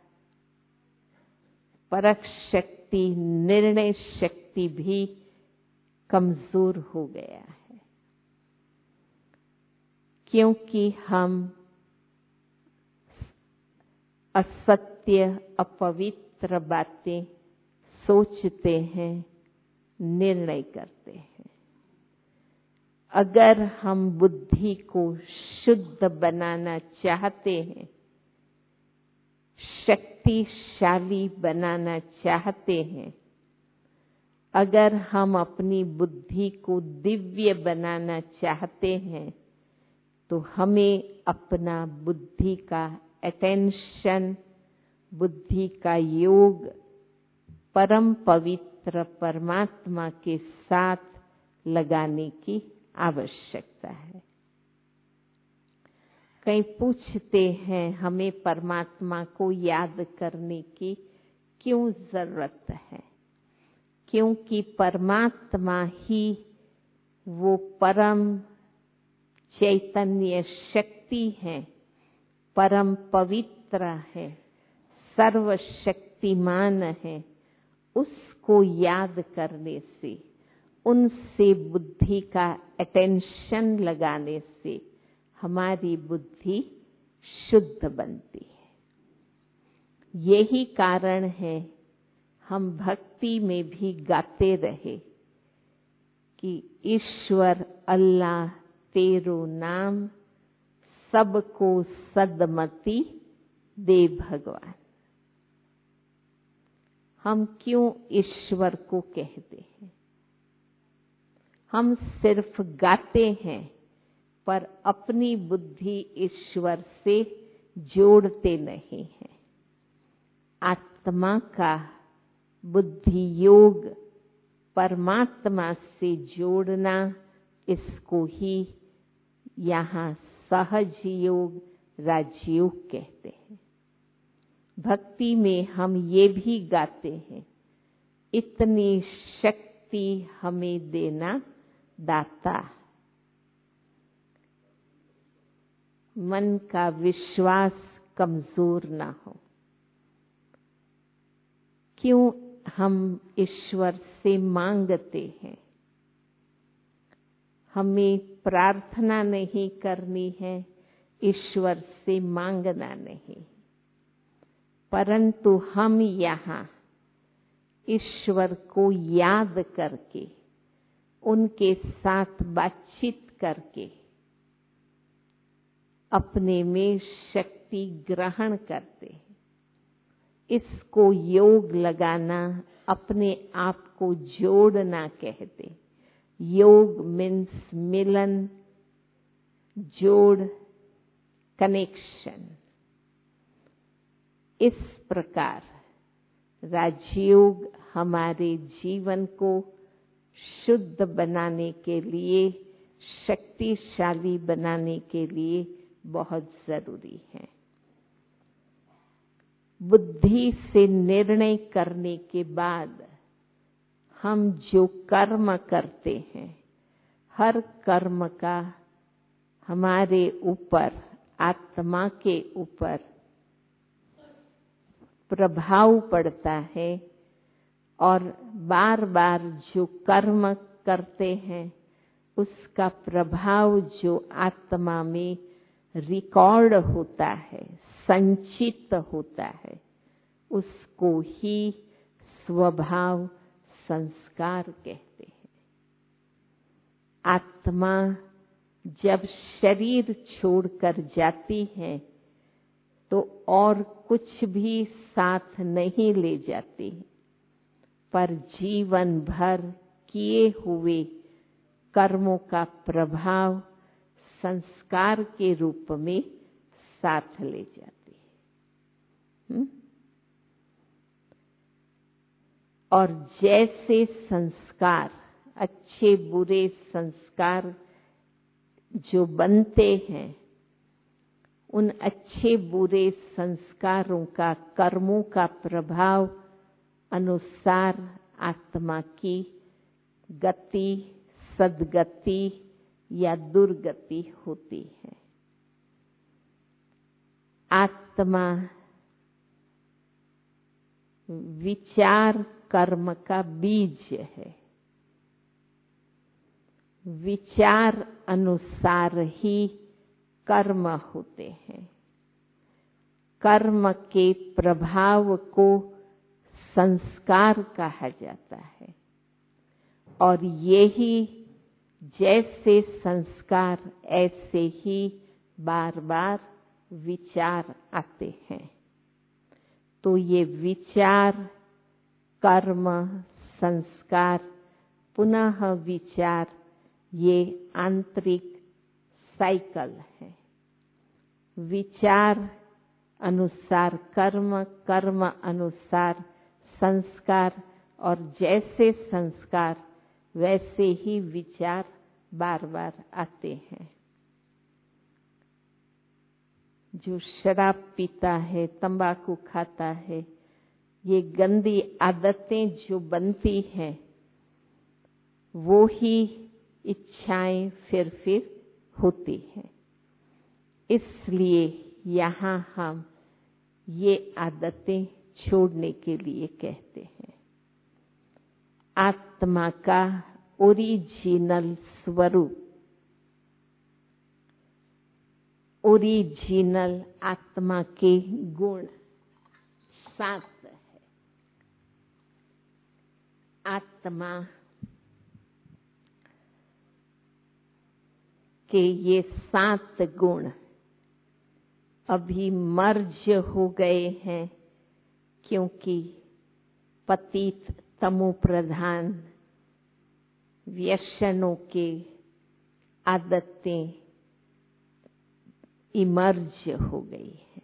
परख शक्ति, निर्णय शक्ति भी कमजोर हो गया है, क्योंकि हम असत्य, अपवित्र बातें सोचते हैं, निर्णय करते हैं। अगर हम बुद्धि को शुद्ध बनाना चाहते हैं, शक्तिशाली बनाना चाहते हैं, अगर हम अपनी बुद्धि को दिव्य बनाना चाहते हैं, तो हमें अपना बुद्धि का अटेंशन, बुद्धि का योग परम पवित्र परमात्मा के साथ लगाने की आवश्यकता है। कई पूछते हैं हमें परमात्मा को याद करने की क्यों जरूरत है? क्योंकि परमात्मा ही वो परम चैतन्य शक्ति है, परम पवित्र है, सर्वशक्तिमान है। उसको याद करने से, उनसे बुद्धि का अटेंशन लगाने से हमारी बुद्धि शुद्ध बनती है। यही कारण है हम भक्ति में भी गाते रहे कि ईश्वर अल्लाह तेरो नाम, सबको सदमति दे भगवान। हम क्यों ईश्वर को कहते हैं? हम सिर्फ गाते हैं, पर अपनी बुद्धि ईश्वर से जोड़ते नहीं हैं। आत्मा का बुद्धि योग परमात्मा से जोड़ना, इसको ही यहाँ सहज योग, राजयोग कहते हैं। भक्ति में हम ये भी गाते हैं, इतनी शक्ति हमें देना दाता। मन का विश्वास कमजोर ना हो। क्यों हम ईश्वर से मांगते हैं? हमें प्रार्थना नहीं करनी है, ईश्वर से मांगना नहीं, परंतु हम यहाँ ईश्वर को याद करके, उनके साथ बातचीत करके अपने में शक्ति ग्रहण करते हैं। इसको योग लगाना, अपने आप को जोड़ना कहते। योग मीन्स मिलन, जोड़, कनेक्शन। इस प्रकार राजयोग हमारे जीवन को शुद्ध बनाने के लिए, शक्तिशाली बनाने के लिए बहुत जरूरी है। बुद्धि से निर्णय करने के बाद हम जो कर्म करते हैं, हर कर्म का हमारे ऊपर, आत्मा के ऊपर प्रभाव पड़ता है। और बार बार जो कर्म करते हैं, उसका प्रभाव जो आत्मा में रिकॉर्ड होता है, संचित होता है, उसको ही स्वभाव संस्कार कहते हैं। आत्मा जब शरीर छोड़कर जाती है तो और कुछ भी साथ नहीं ले जाती, पर जीवन भर किए हुए कर्मों का प्रभाव संस्कार के रूप में साथ ले जाती है। हुँ? और जैसे संस्कार, अच्छे बुरे संस्कार जो बनते हैं, उन अच्छे बुरे संस्कारों का, कर्मों का प्रभाव अनुसार आत्मा की गति, सद्गति या दुर्गति होती है। आत्मा विचार कर्म का बीज है। विचार अनुसार ही कर्म होते हैं। कर्म के प्रभाव को संस्कार कहा जाता है। और यही जैसे संस्कार ऐसे ही बार बार विचार आते हैं। तो ये विचार, कर्म, संस्कार, पुनः विचार, ये आंतरिक साइकिल है। विचार अनुसार कर्म, कर्म अनुसार संस्कार, और जैसे संस्कार वैसे ही विचार बार बार आते हैं। जो शराब पीता है, तंबाकू खाता है, ये गंदी आदतें जो बनती हैं, वो ही इच्छाएं फिर फिर होती हैं। इसलिए यहाँ हम ये आदतें छोड़ने के लिए कहते हैं। आत्मा का ओरिजिनल स्वरूप, ओरिजिनल आत्मा के गुण सात है। आत्मा के ये सात गुण अभी मर्ज हो गए हैं, क्योंकि पतित तमो प्रधान व्यसनों के आदतें इमर्ज हो गई है।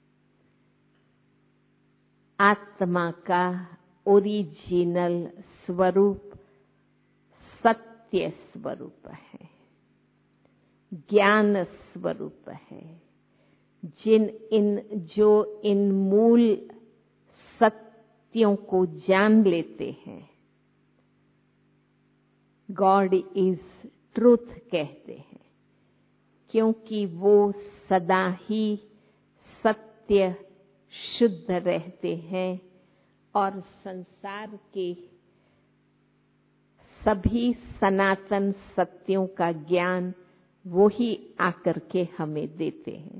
आत्मा का ओरिजिनल स्वरूप सत्य स्वरूप है, ज्ञान स्वरूप है। जिन इन जो इन मूल सत्यों को जान लेते हैं, गॉड इज ट्रूथ कहते हैं, क्योंकि वो सदा ही सत्य शुद्ध रहते हैं और संसार के सभी सनातन सत्यों का ज्ञान वो ही आकर के हमें देते हैं।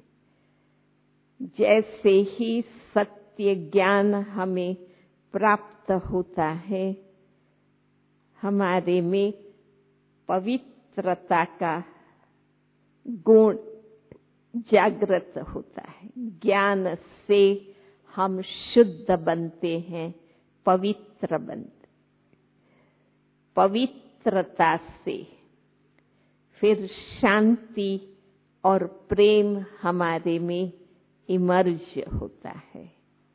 जैसे ही सत्य ज्ञान हमें प्राप्त होता है, हमारे में पवित्रता का गुण जागृत होता है। ज्ञान से हम शुद्ध बनते हैं, पवित्र बनते। पवित्रता से फिर शांति और प्रेम हमारे में इमर्ज होता है।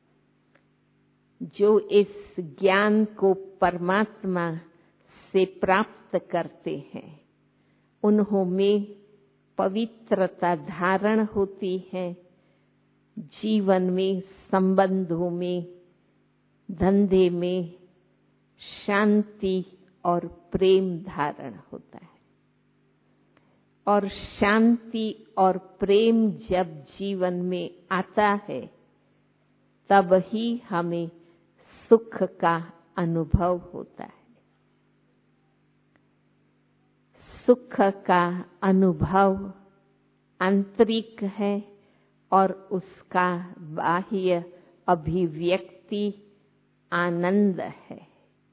जो इस ज्ञान को परमात्मा से प्राप्त करते हैं, उन्हों में पवित्रता धारण होती है। जीवन में, संबंधों में, धंधे में शांति और प्रेम धारण होता है। और शांति और प्रेम जब जीवन में आता है, तब ही हमें सुख का अनुभव होता है। सुख का अनुभव आंतरिक है और उसका बाह्य अभिव्यक्ति आनंद है।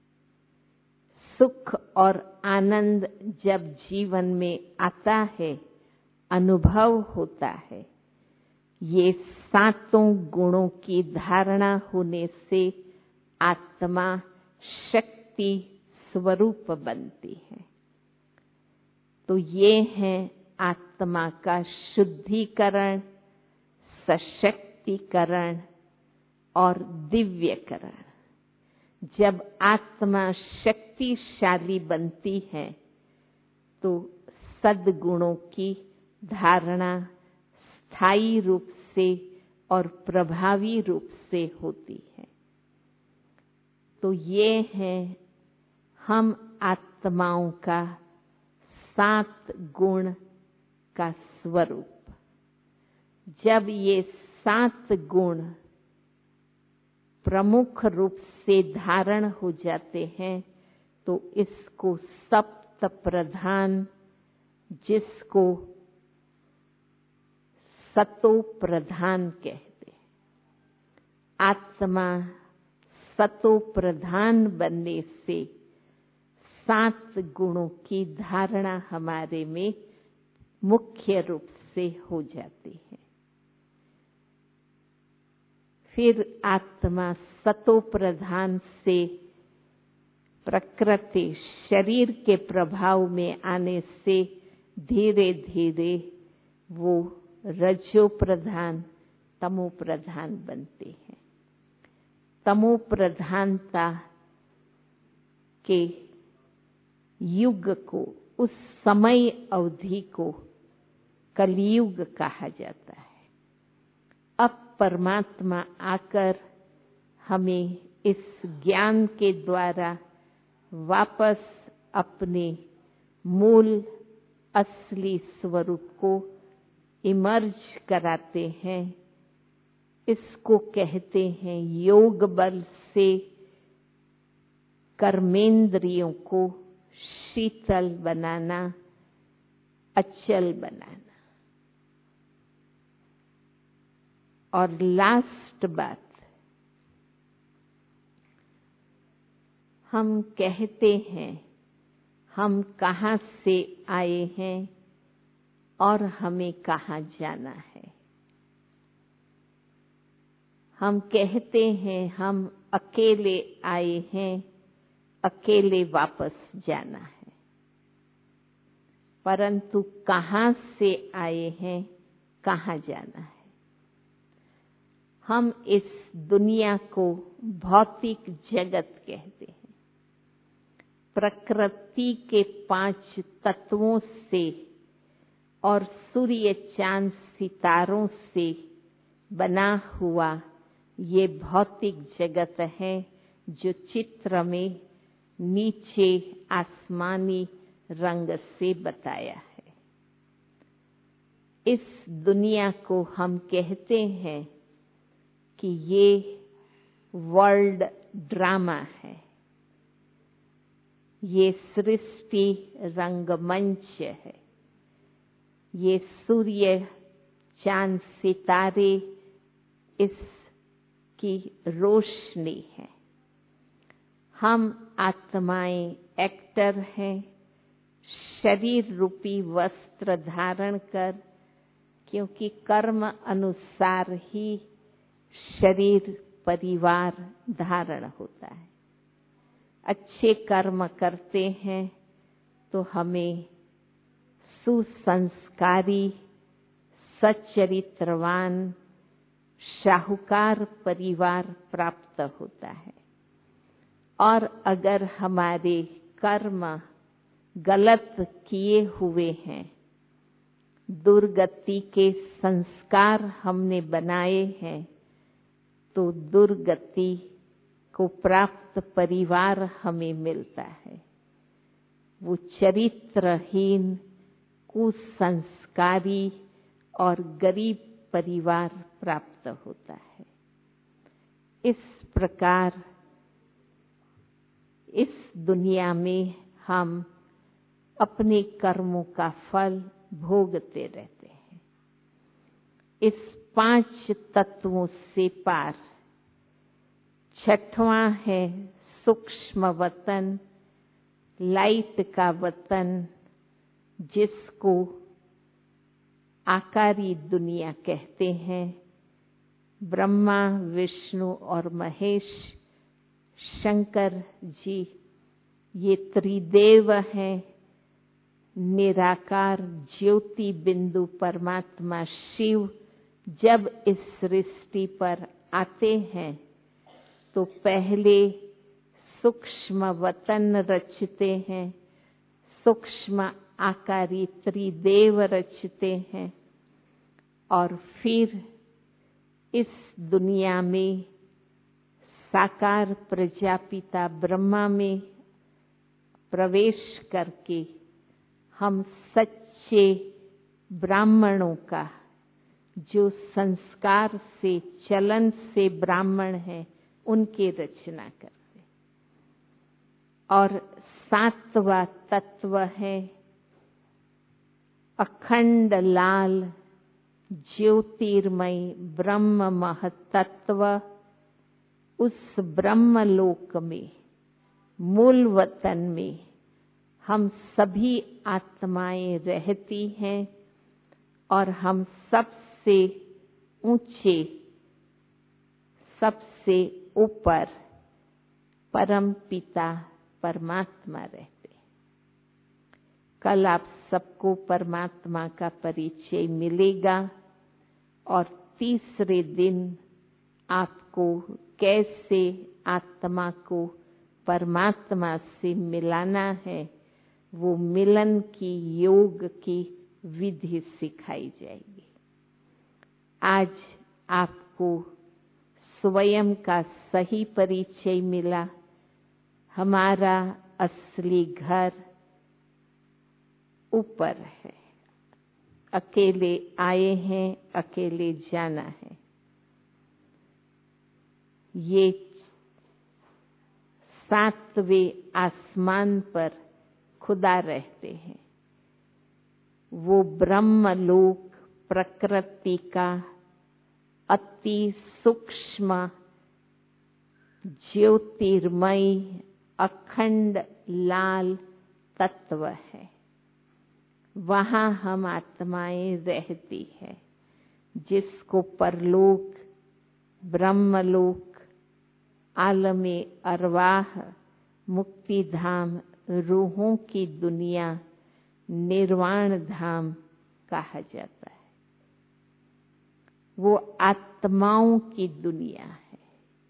सुख और आनंद जब जीवन में आता है, अनुभव होता है, ये सातों गुणों की धारणा होने से आत्मा शक्ति स्वरूप बनती है। तो ये है आत्मा का शुद्धिकरण, सशक्तिकरण और दिव्यकरण। जब आत्मा शक्तिशाली बनती है तो सद्गुणों की धारणा स्थायी रूप से और प्रभावी रूप से होती है। तो ये है हम आत्माओं का सात गुण का स्वरूप। जब ये सात गुण प्रमुख रूप से धारण हो जाते हैं तो इसको सप्त प्रधान, जिसको सतो प्रधान कहते हैं। आत्मा सतो प्रधान बनने से सात गुणों की धारणा हमारे में मुख्य रूप से हो जाती है। फिर आत्मा सतो प्रधान से प्रकृति शरीर के प्रभाव में आने से धीरे धीरे वो रजो प्रधान, तमो प्रधान बनती है। तमो प्रधानता के युग को, उस समय अवधि को कलयुग कहा जाता है। अब परमात्मा आकर हमें इस ज्ञान के द्वारा वापस अपने मूल असली स्वरूप को इमर्ज कराते हैं। इसको कहते हैं योग बल से कर्मेंद्रियों को शीतल बनाना, अचल बनाना। और लास्ट बात, हम कहते हैं हम कहाँ से आए हैं और हमें कहाँ जाना है। हम कहते हैं हम अकेले आए हैं, अकेले वापस जाना है। परंतु कहाँ से आए हैं, कहाँ जाना है। हम इस दुनिया को भौतिक जगत कहते हैं। प्रकृति के पांच तत्वों से और सूर्य चांद सितारों से बना हुआ ये भौतिक जगत है, जो चित्र में नीचे आसमानी रंग से बताया है। इस दुनिया को हम कहते हैं कि ये वर्ल्ड ड्रामा है, ये सृष्टि रंगमंच है, ये सूर्य चांद सितारे इसकी रोशनी है। हम आत्माएं एक्टर हैं, शरीर रूपी वस्त्र धारण कर, क्योंकि कर्म अनुसार ही शरीर परिवार धारण होता है। अच्छे कर्म करते हैं तो हमें सुसंस्कारी, सच्चरित्रवान, शाहूकार परिवार प्राप्त होता है। और अगर हमारे कर्म गलत किए हुए हैं, दुर्गति के संस्कार हमने बनाए हैं, तो दुर्गति को प्राप्त परिवार हमें मिलता है। वो चरित्रहीन, कुसंस्कारी और गरीब परिवार प्राप्त होता है। इस प्रकार इस दुनिया में हम अपने कर्मों का फल भोगते रहते हैं। इस पांच तत्वों से पार। छठवां है सूक्ष्म वतन, लाइट का वतन, जिसको आकारी दुनिया कहते हैं। ब्रह्मा, विष्णु और महेश, शंकर जी, ये त्रिदेव हैं। निराकार ज्योति बिंदु परमात्मा शिव जब इस सृष्टि पर आते हैं तो पहले सूक्ष्म वतन रचते हैं, सूक्ष्म आकारी त्रिदेव रचते हैं और फिर इस दुनिया में साकार प्रजापिता ब्रह्मा में प्रवेश करके हम सच्चे ब्राह्मणों का, जो संस्कार से चलन से ब्राह्मण हैं, उनकी रचना करते। और सातवां तत्व है अखंड लाल ज्योतिर्मय ब्रह्म महतत्व। उस ब्रह्मलोक में, मूल वतन में हम सभी आत्माएं रहती हैं और हम सबसे ऊंचे, सबसे ऊपर परम पिता परमात्मा रहते हैं। कल आप सबको परमात्मा का परिचय मिलेगा और तीसरे दिन आपको कैसे आत्मा को परमात्मा से मिलाना है, वो मिलन की योग की विधि सिखाई जाएगी। आज आपको स्वयं का सही परिचय मिला। हमारा असली घर ऊपर है। अकेले आए हैं, अकेले जाना है। ये सातवें आसमान पर खुदा रहते हैं। वो ब्रह्मलोक प्रकृति का अति सूक्ष्म ज्योतिर्मय अखंड लाल तत्व है। वहाँ हम आत्माएं रहती हैं, जिसको परलोक, ब्रह्मलोक, आलमे अरवाह, मुक्ति धाम, रूहों की दुनिया, निर्वाण धाम कहा जाता है। वो आत्माओं की दुनिया है।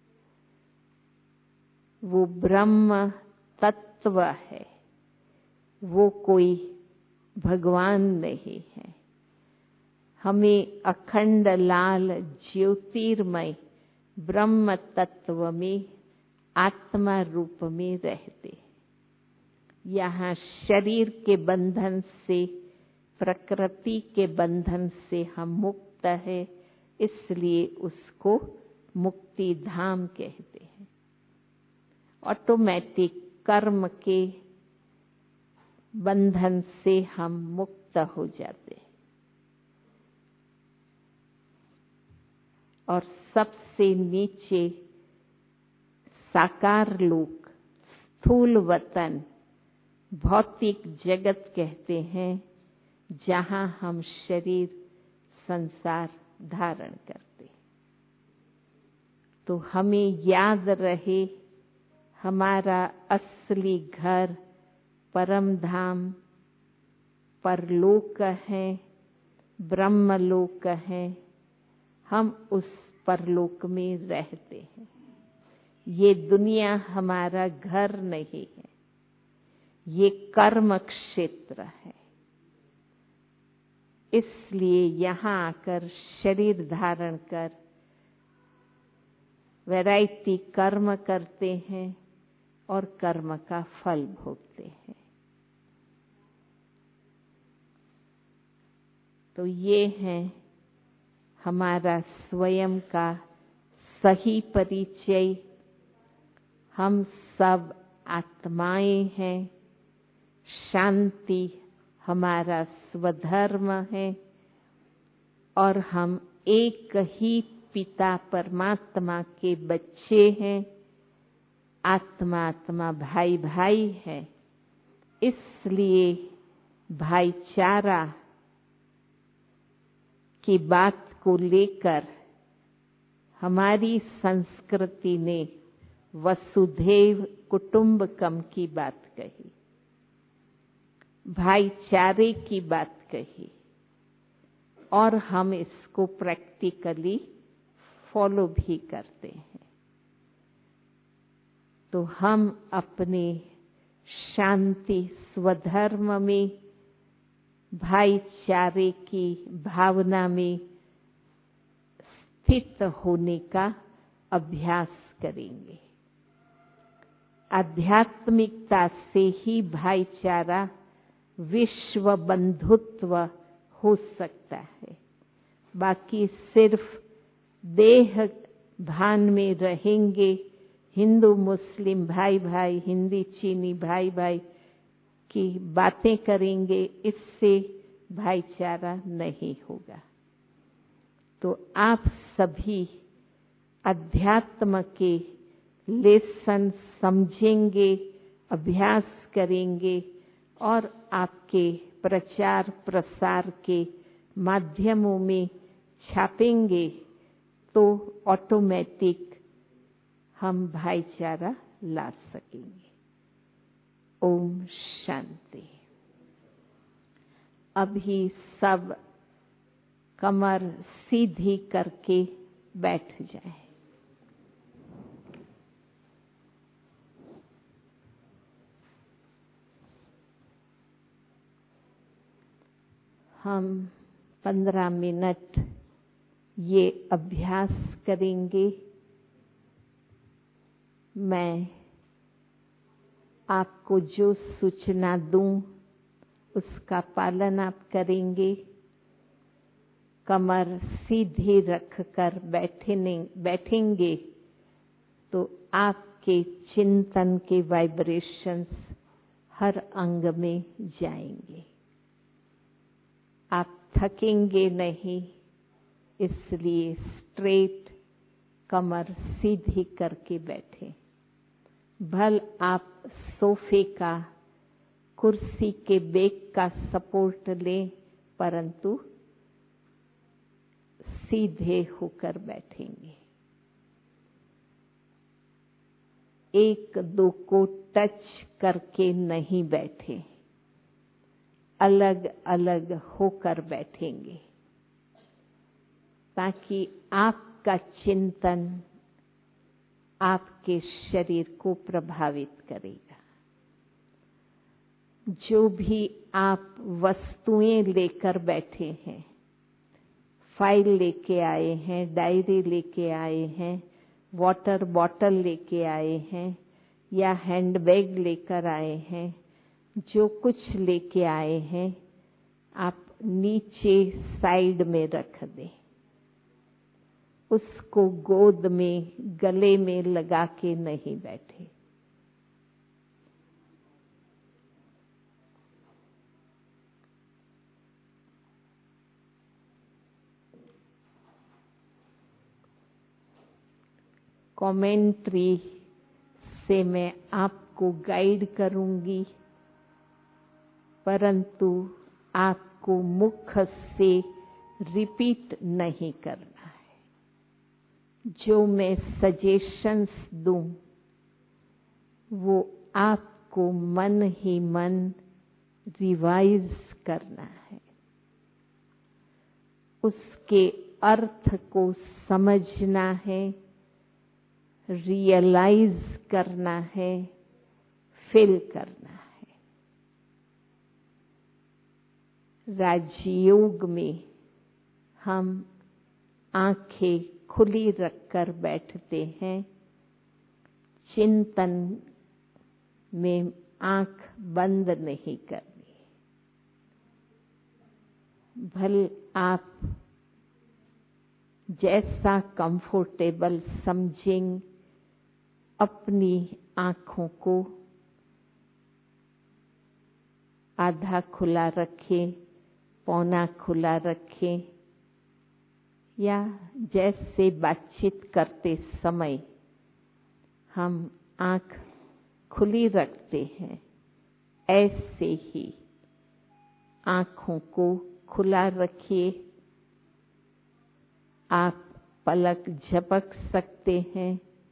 वो ब्रह्म तत्व है। वो कोई भगवान नहीं है। हमें अखंड लाल ज्योतिर्मय ब्रह्म तत्व में आत्मा रूप में रहते। यहाँ शरीर के बंधन से, प्रकृति के बंधन से हम मुक्त है, इसलिए उसको मुक्ति धाम कहते हैं। ऑटोमेटिक कर्म के बंधन से हम मुक्त हो जाते हैं। और सबसे नीचे साकार लोक, स्थूल वतन, भौतिक जगत कहते हैं, जहाँ हम शरीर संसार धारण करते। तो हमें याद रहे हमारा असली घर परम धाम, परलोक है, ब्रह्मलोक है। हम उस परलोक में रहते हैं। ये दुनिया हमारा घर नहीं है, ये कर्म क्षेत्र है। इसलिए यहाँ आकर शरीर धारण कर वैरायटी कर्म करते हैं और कर्म का फल भोगते हैं। तो ये है हमारा स्वयं का सही परिचय। हम सब आत्माएं हैं। शांति हमारा स्वधर्म है और हम एक ही पिता परमात्मा के बच्चे हैं, आत्मा आत्मा भाई भाई है। इसलिए भाईचारा की बात को लेकर हमारी संस्कृति ने वसुधैव कुटुंबकम की बात कही, भाईचारे की बात कही, और हम इसको प्रैक्टिकली फॉलो भी करते हैं। तो हम अपने शांति स्वधर्म में भाईचारे की भावना में स्थित होने का अभ्यास करेंगे। आध्यात्मिकता से ही भाईचारा विश्व बंधुत्व हो सकता है। बाकी सिर्फ देह भान में रहेंगे, हिंदू मुस्लिम भाई भाई, हिंदी चीनी भाई भाई की बातें करेंगे, इससे भाईचारा नहीं होगा। तो आप सभी अध्यात्म के लेसन समझेंगे, अभ्यास करेंगे और आपके प्रचार प्रसार के माध्यमों में छापेंगे, तो ऑटोमेटिक हम भाईचारा ला सकेंगे। ओम शांति। अभी सब कमर सीधी करके बैठ जाएं। हम पंद्रह मिनट ये अभ्यास करेंगे। मैं आपको जो सूचना दूं उसका पालन आप करेंगे। कमर सीधी रखकर बैठने बैठेंगे तो आपके चिंतन के वाइब्रेशंस हर अंग में जाएंगे। आप थकेंगे नहीं, इसलिए स्ट्रेट कमर सीधी करके बैठे। भल आप सोफे का, कुर्सी के बेक का सपोर्ट लें, परंतु सीधे होकर बैठेंगे। एक दो को टच करके नहीं बैठे, अलग अलग होकर बैठेंगे, ताकि आपका चिंतन आपके शरीर को प्रभावित करेगा। जो भी आप वस्तुएं लेकर बैठे हैं, फाइल लेके आए हैं, डायरी लेके आए हैं, वाटर बॉटल लेके आए हैं या हैंडबैग लेकर आए हैं, जो कुछ लेके आए हैं आप नीचे साइड में रख दें। उसको गोद में, गले में लगा के नहीं बैठे। कमेंट्री से मैं आपको गाइड करूंगी, परंतु आपको मुख से रिपीट नहीं करना है। जो मैं सजेशंस दूं वो आपको मन ही मन रिवाइज करना है, उसके अर्थ को समझना है, रियलाइज करना है, फील करना है। राजयोग में हम आंखें खुली रखकर बैठते हैं, चिंतन में आंख बंद नहीं करनी। भले आप जैसा कंफर्टेबल समझें, अपनी आंखों को आधा खुला रखें, पौना खुला रखें या जैसे बातचीत करते समय हम आँख खुली रखते हैं, ऐसे ही आँखों को खुला रखिए। आप पलक झपक सकते हैं।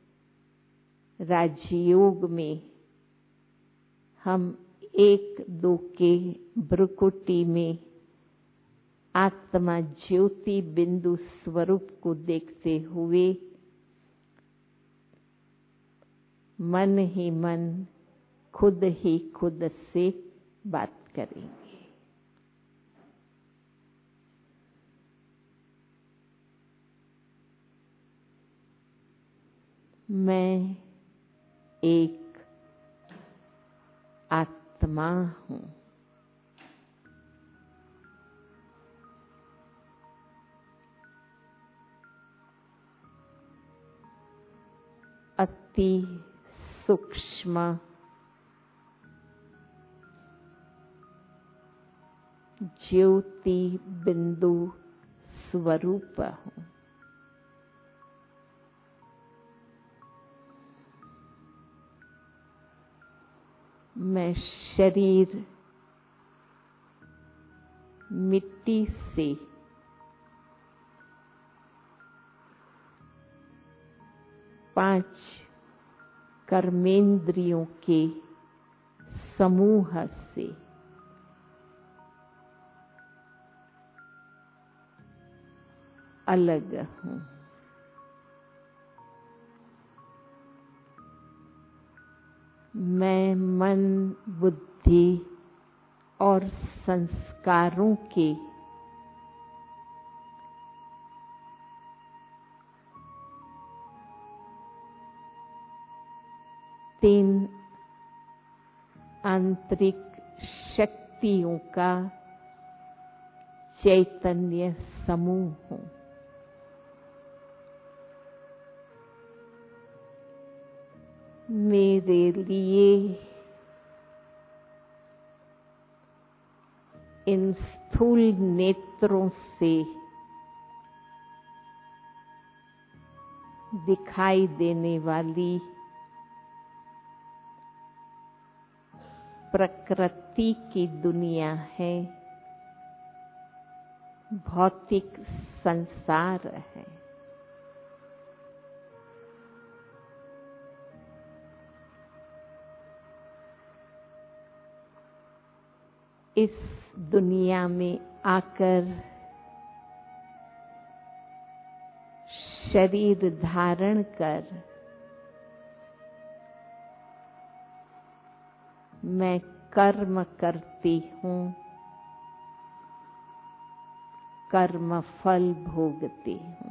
राजयोग में हम एक दो के भ्रुकुटी में आत्मा ज्योति बिंदु स्वरूप को देखते हुए मन ही मन खुद ही खुद से बात करेंगे। मैं एक आत्मा हूँ। अति सूक्ष्म ज्योति बिंदु स्वरूप हूँ। मैं शरीर मिट्टी से पांच कर्मेंद्रियों के समूह से अलग हूँ। मैं मन, बुद्धि और संस्कारों के तीन आंतरिक शक्तियों का चैतन्य समूह हूँ। मेरे लिए इन स्थूल नेत्रों से दिखाई देने वाली प्रकृति की दुनिया है, भौतिक संसार है। इस दुनिया में आकर शरीर धारण कर मैं कर्म करती हूँ, कर्म फल भोगती हूँ।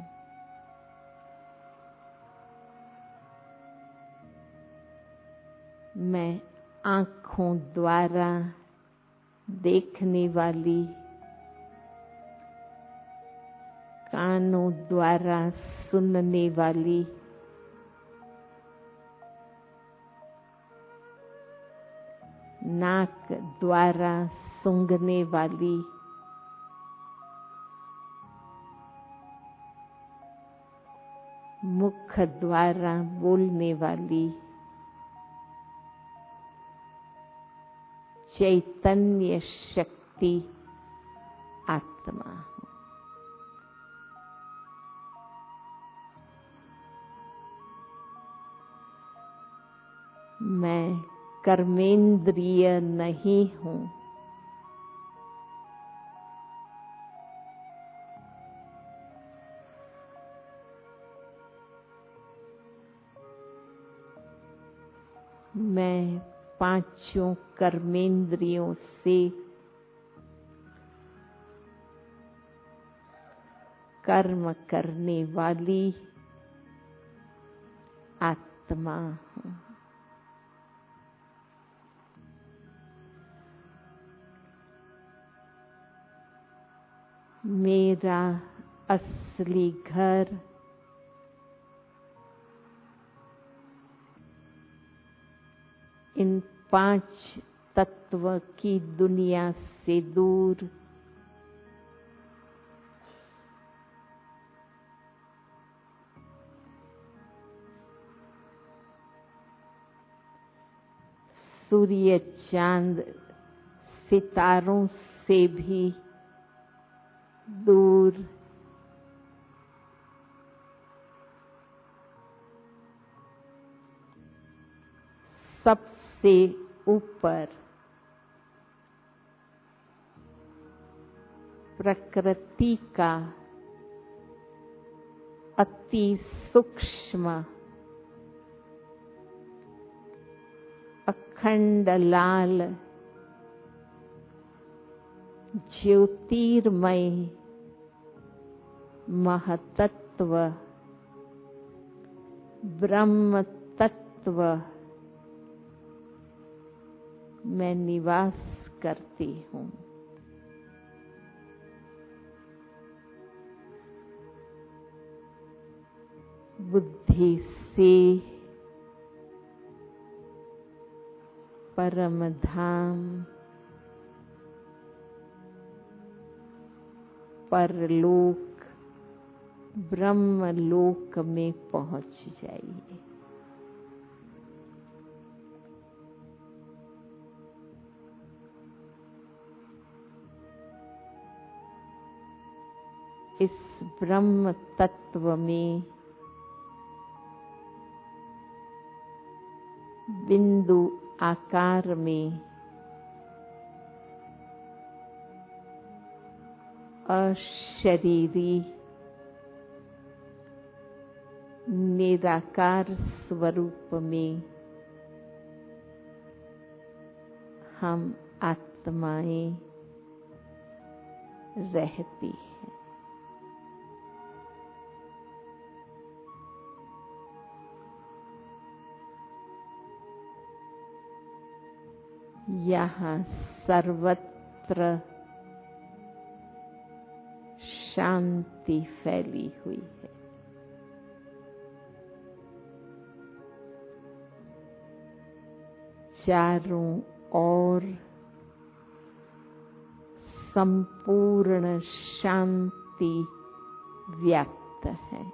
मैं आँखों द्वारा देखने वाली, कानों द्वारा सुनने वाली, नाक द्वारा सूंघने वाली, मुख द्वारा बोलने वाली चैतन्य शक्ति आत्मा हूँ। मैं कर्मेंद्रिय नहीं हूँ। मैं पांचों कर्मेंद्रियों से कर्म करने वाली आत्मा हूँ। मेरा असली घर इन पांच तत्व की दुनिया से दूर सूर्य चांद सितारों से भी दूर, सबसे ऊपर प्रकृति का अति सूक्ष्म अखंड लाल ज्योतिर्मय महतत्व ब्रह्म तत्व में निवास करती हूँ। बुद्धि से परम धाम परलोक ब्रह्मलोक में पहुंच जाइए। इस ब्रह्म तत्व में बिंदु आकार में अशरीरी निराकार स्वरूप में हम आत्माएं रहती हैं। यहाँ सर्वत्र शांति फैली हुई है। चारों ओर संपूर्ण शांति व्याप्त है।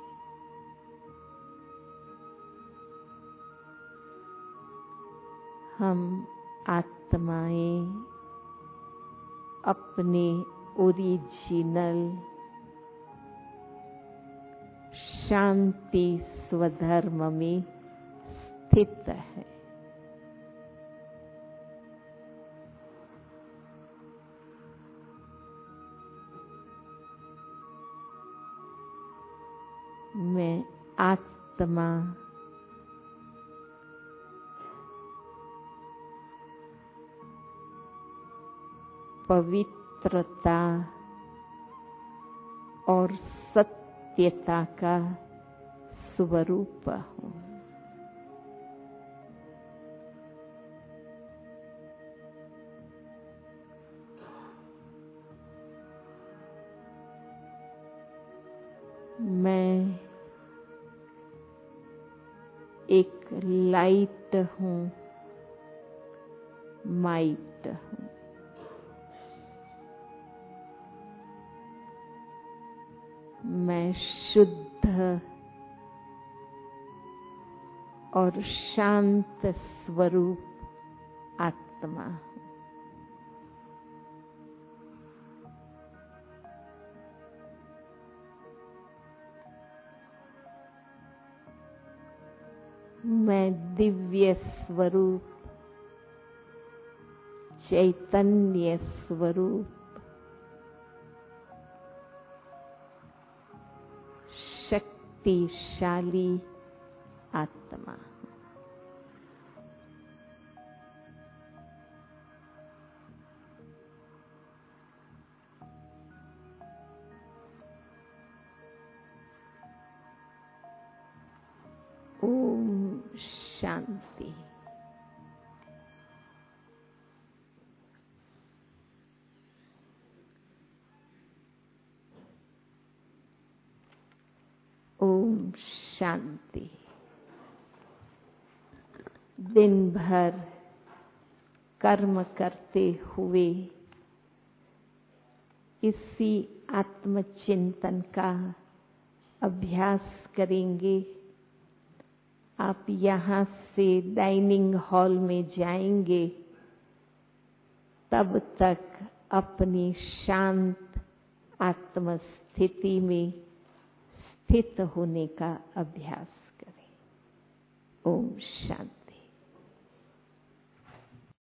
हम आत्माएं अपने ओरिजिनल शांति स्वधर्म में स्थित है। मैं आत्मा पवित्रता और सत्यता का स्वरूप हूँ। मैं एक लाइट हूँ, माइट हूँ। मैं शुद्ध और शांत स्वरूप आत्मा हूँ। मैं दिव्य स्वरूप चैतन्य स्वरूप शक्तिशाली आत्मा ओम शांति। ओम शांति। दिन भर कर्म करते हुए इसी आत्मचिंतन का अभ्यास करेंगे। आप यहाँ से डाइनिंग हॉल में जाएंगे, तब तक अपनी शांत आत्मस्थिति में स्थित होने का अभ्यास करें। ओम शांति।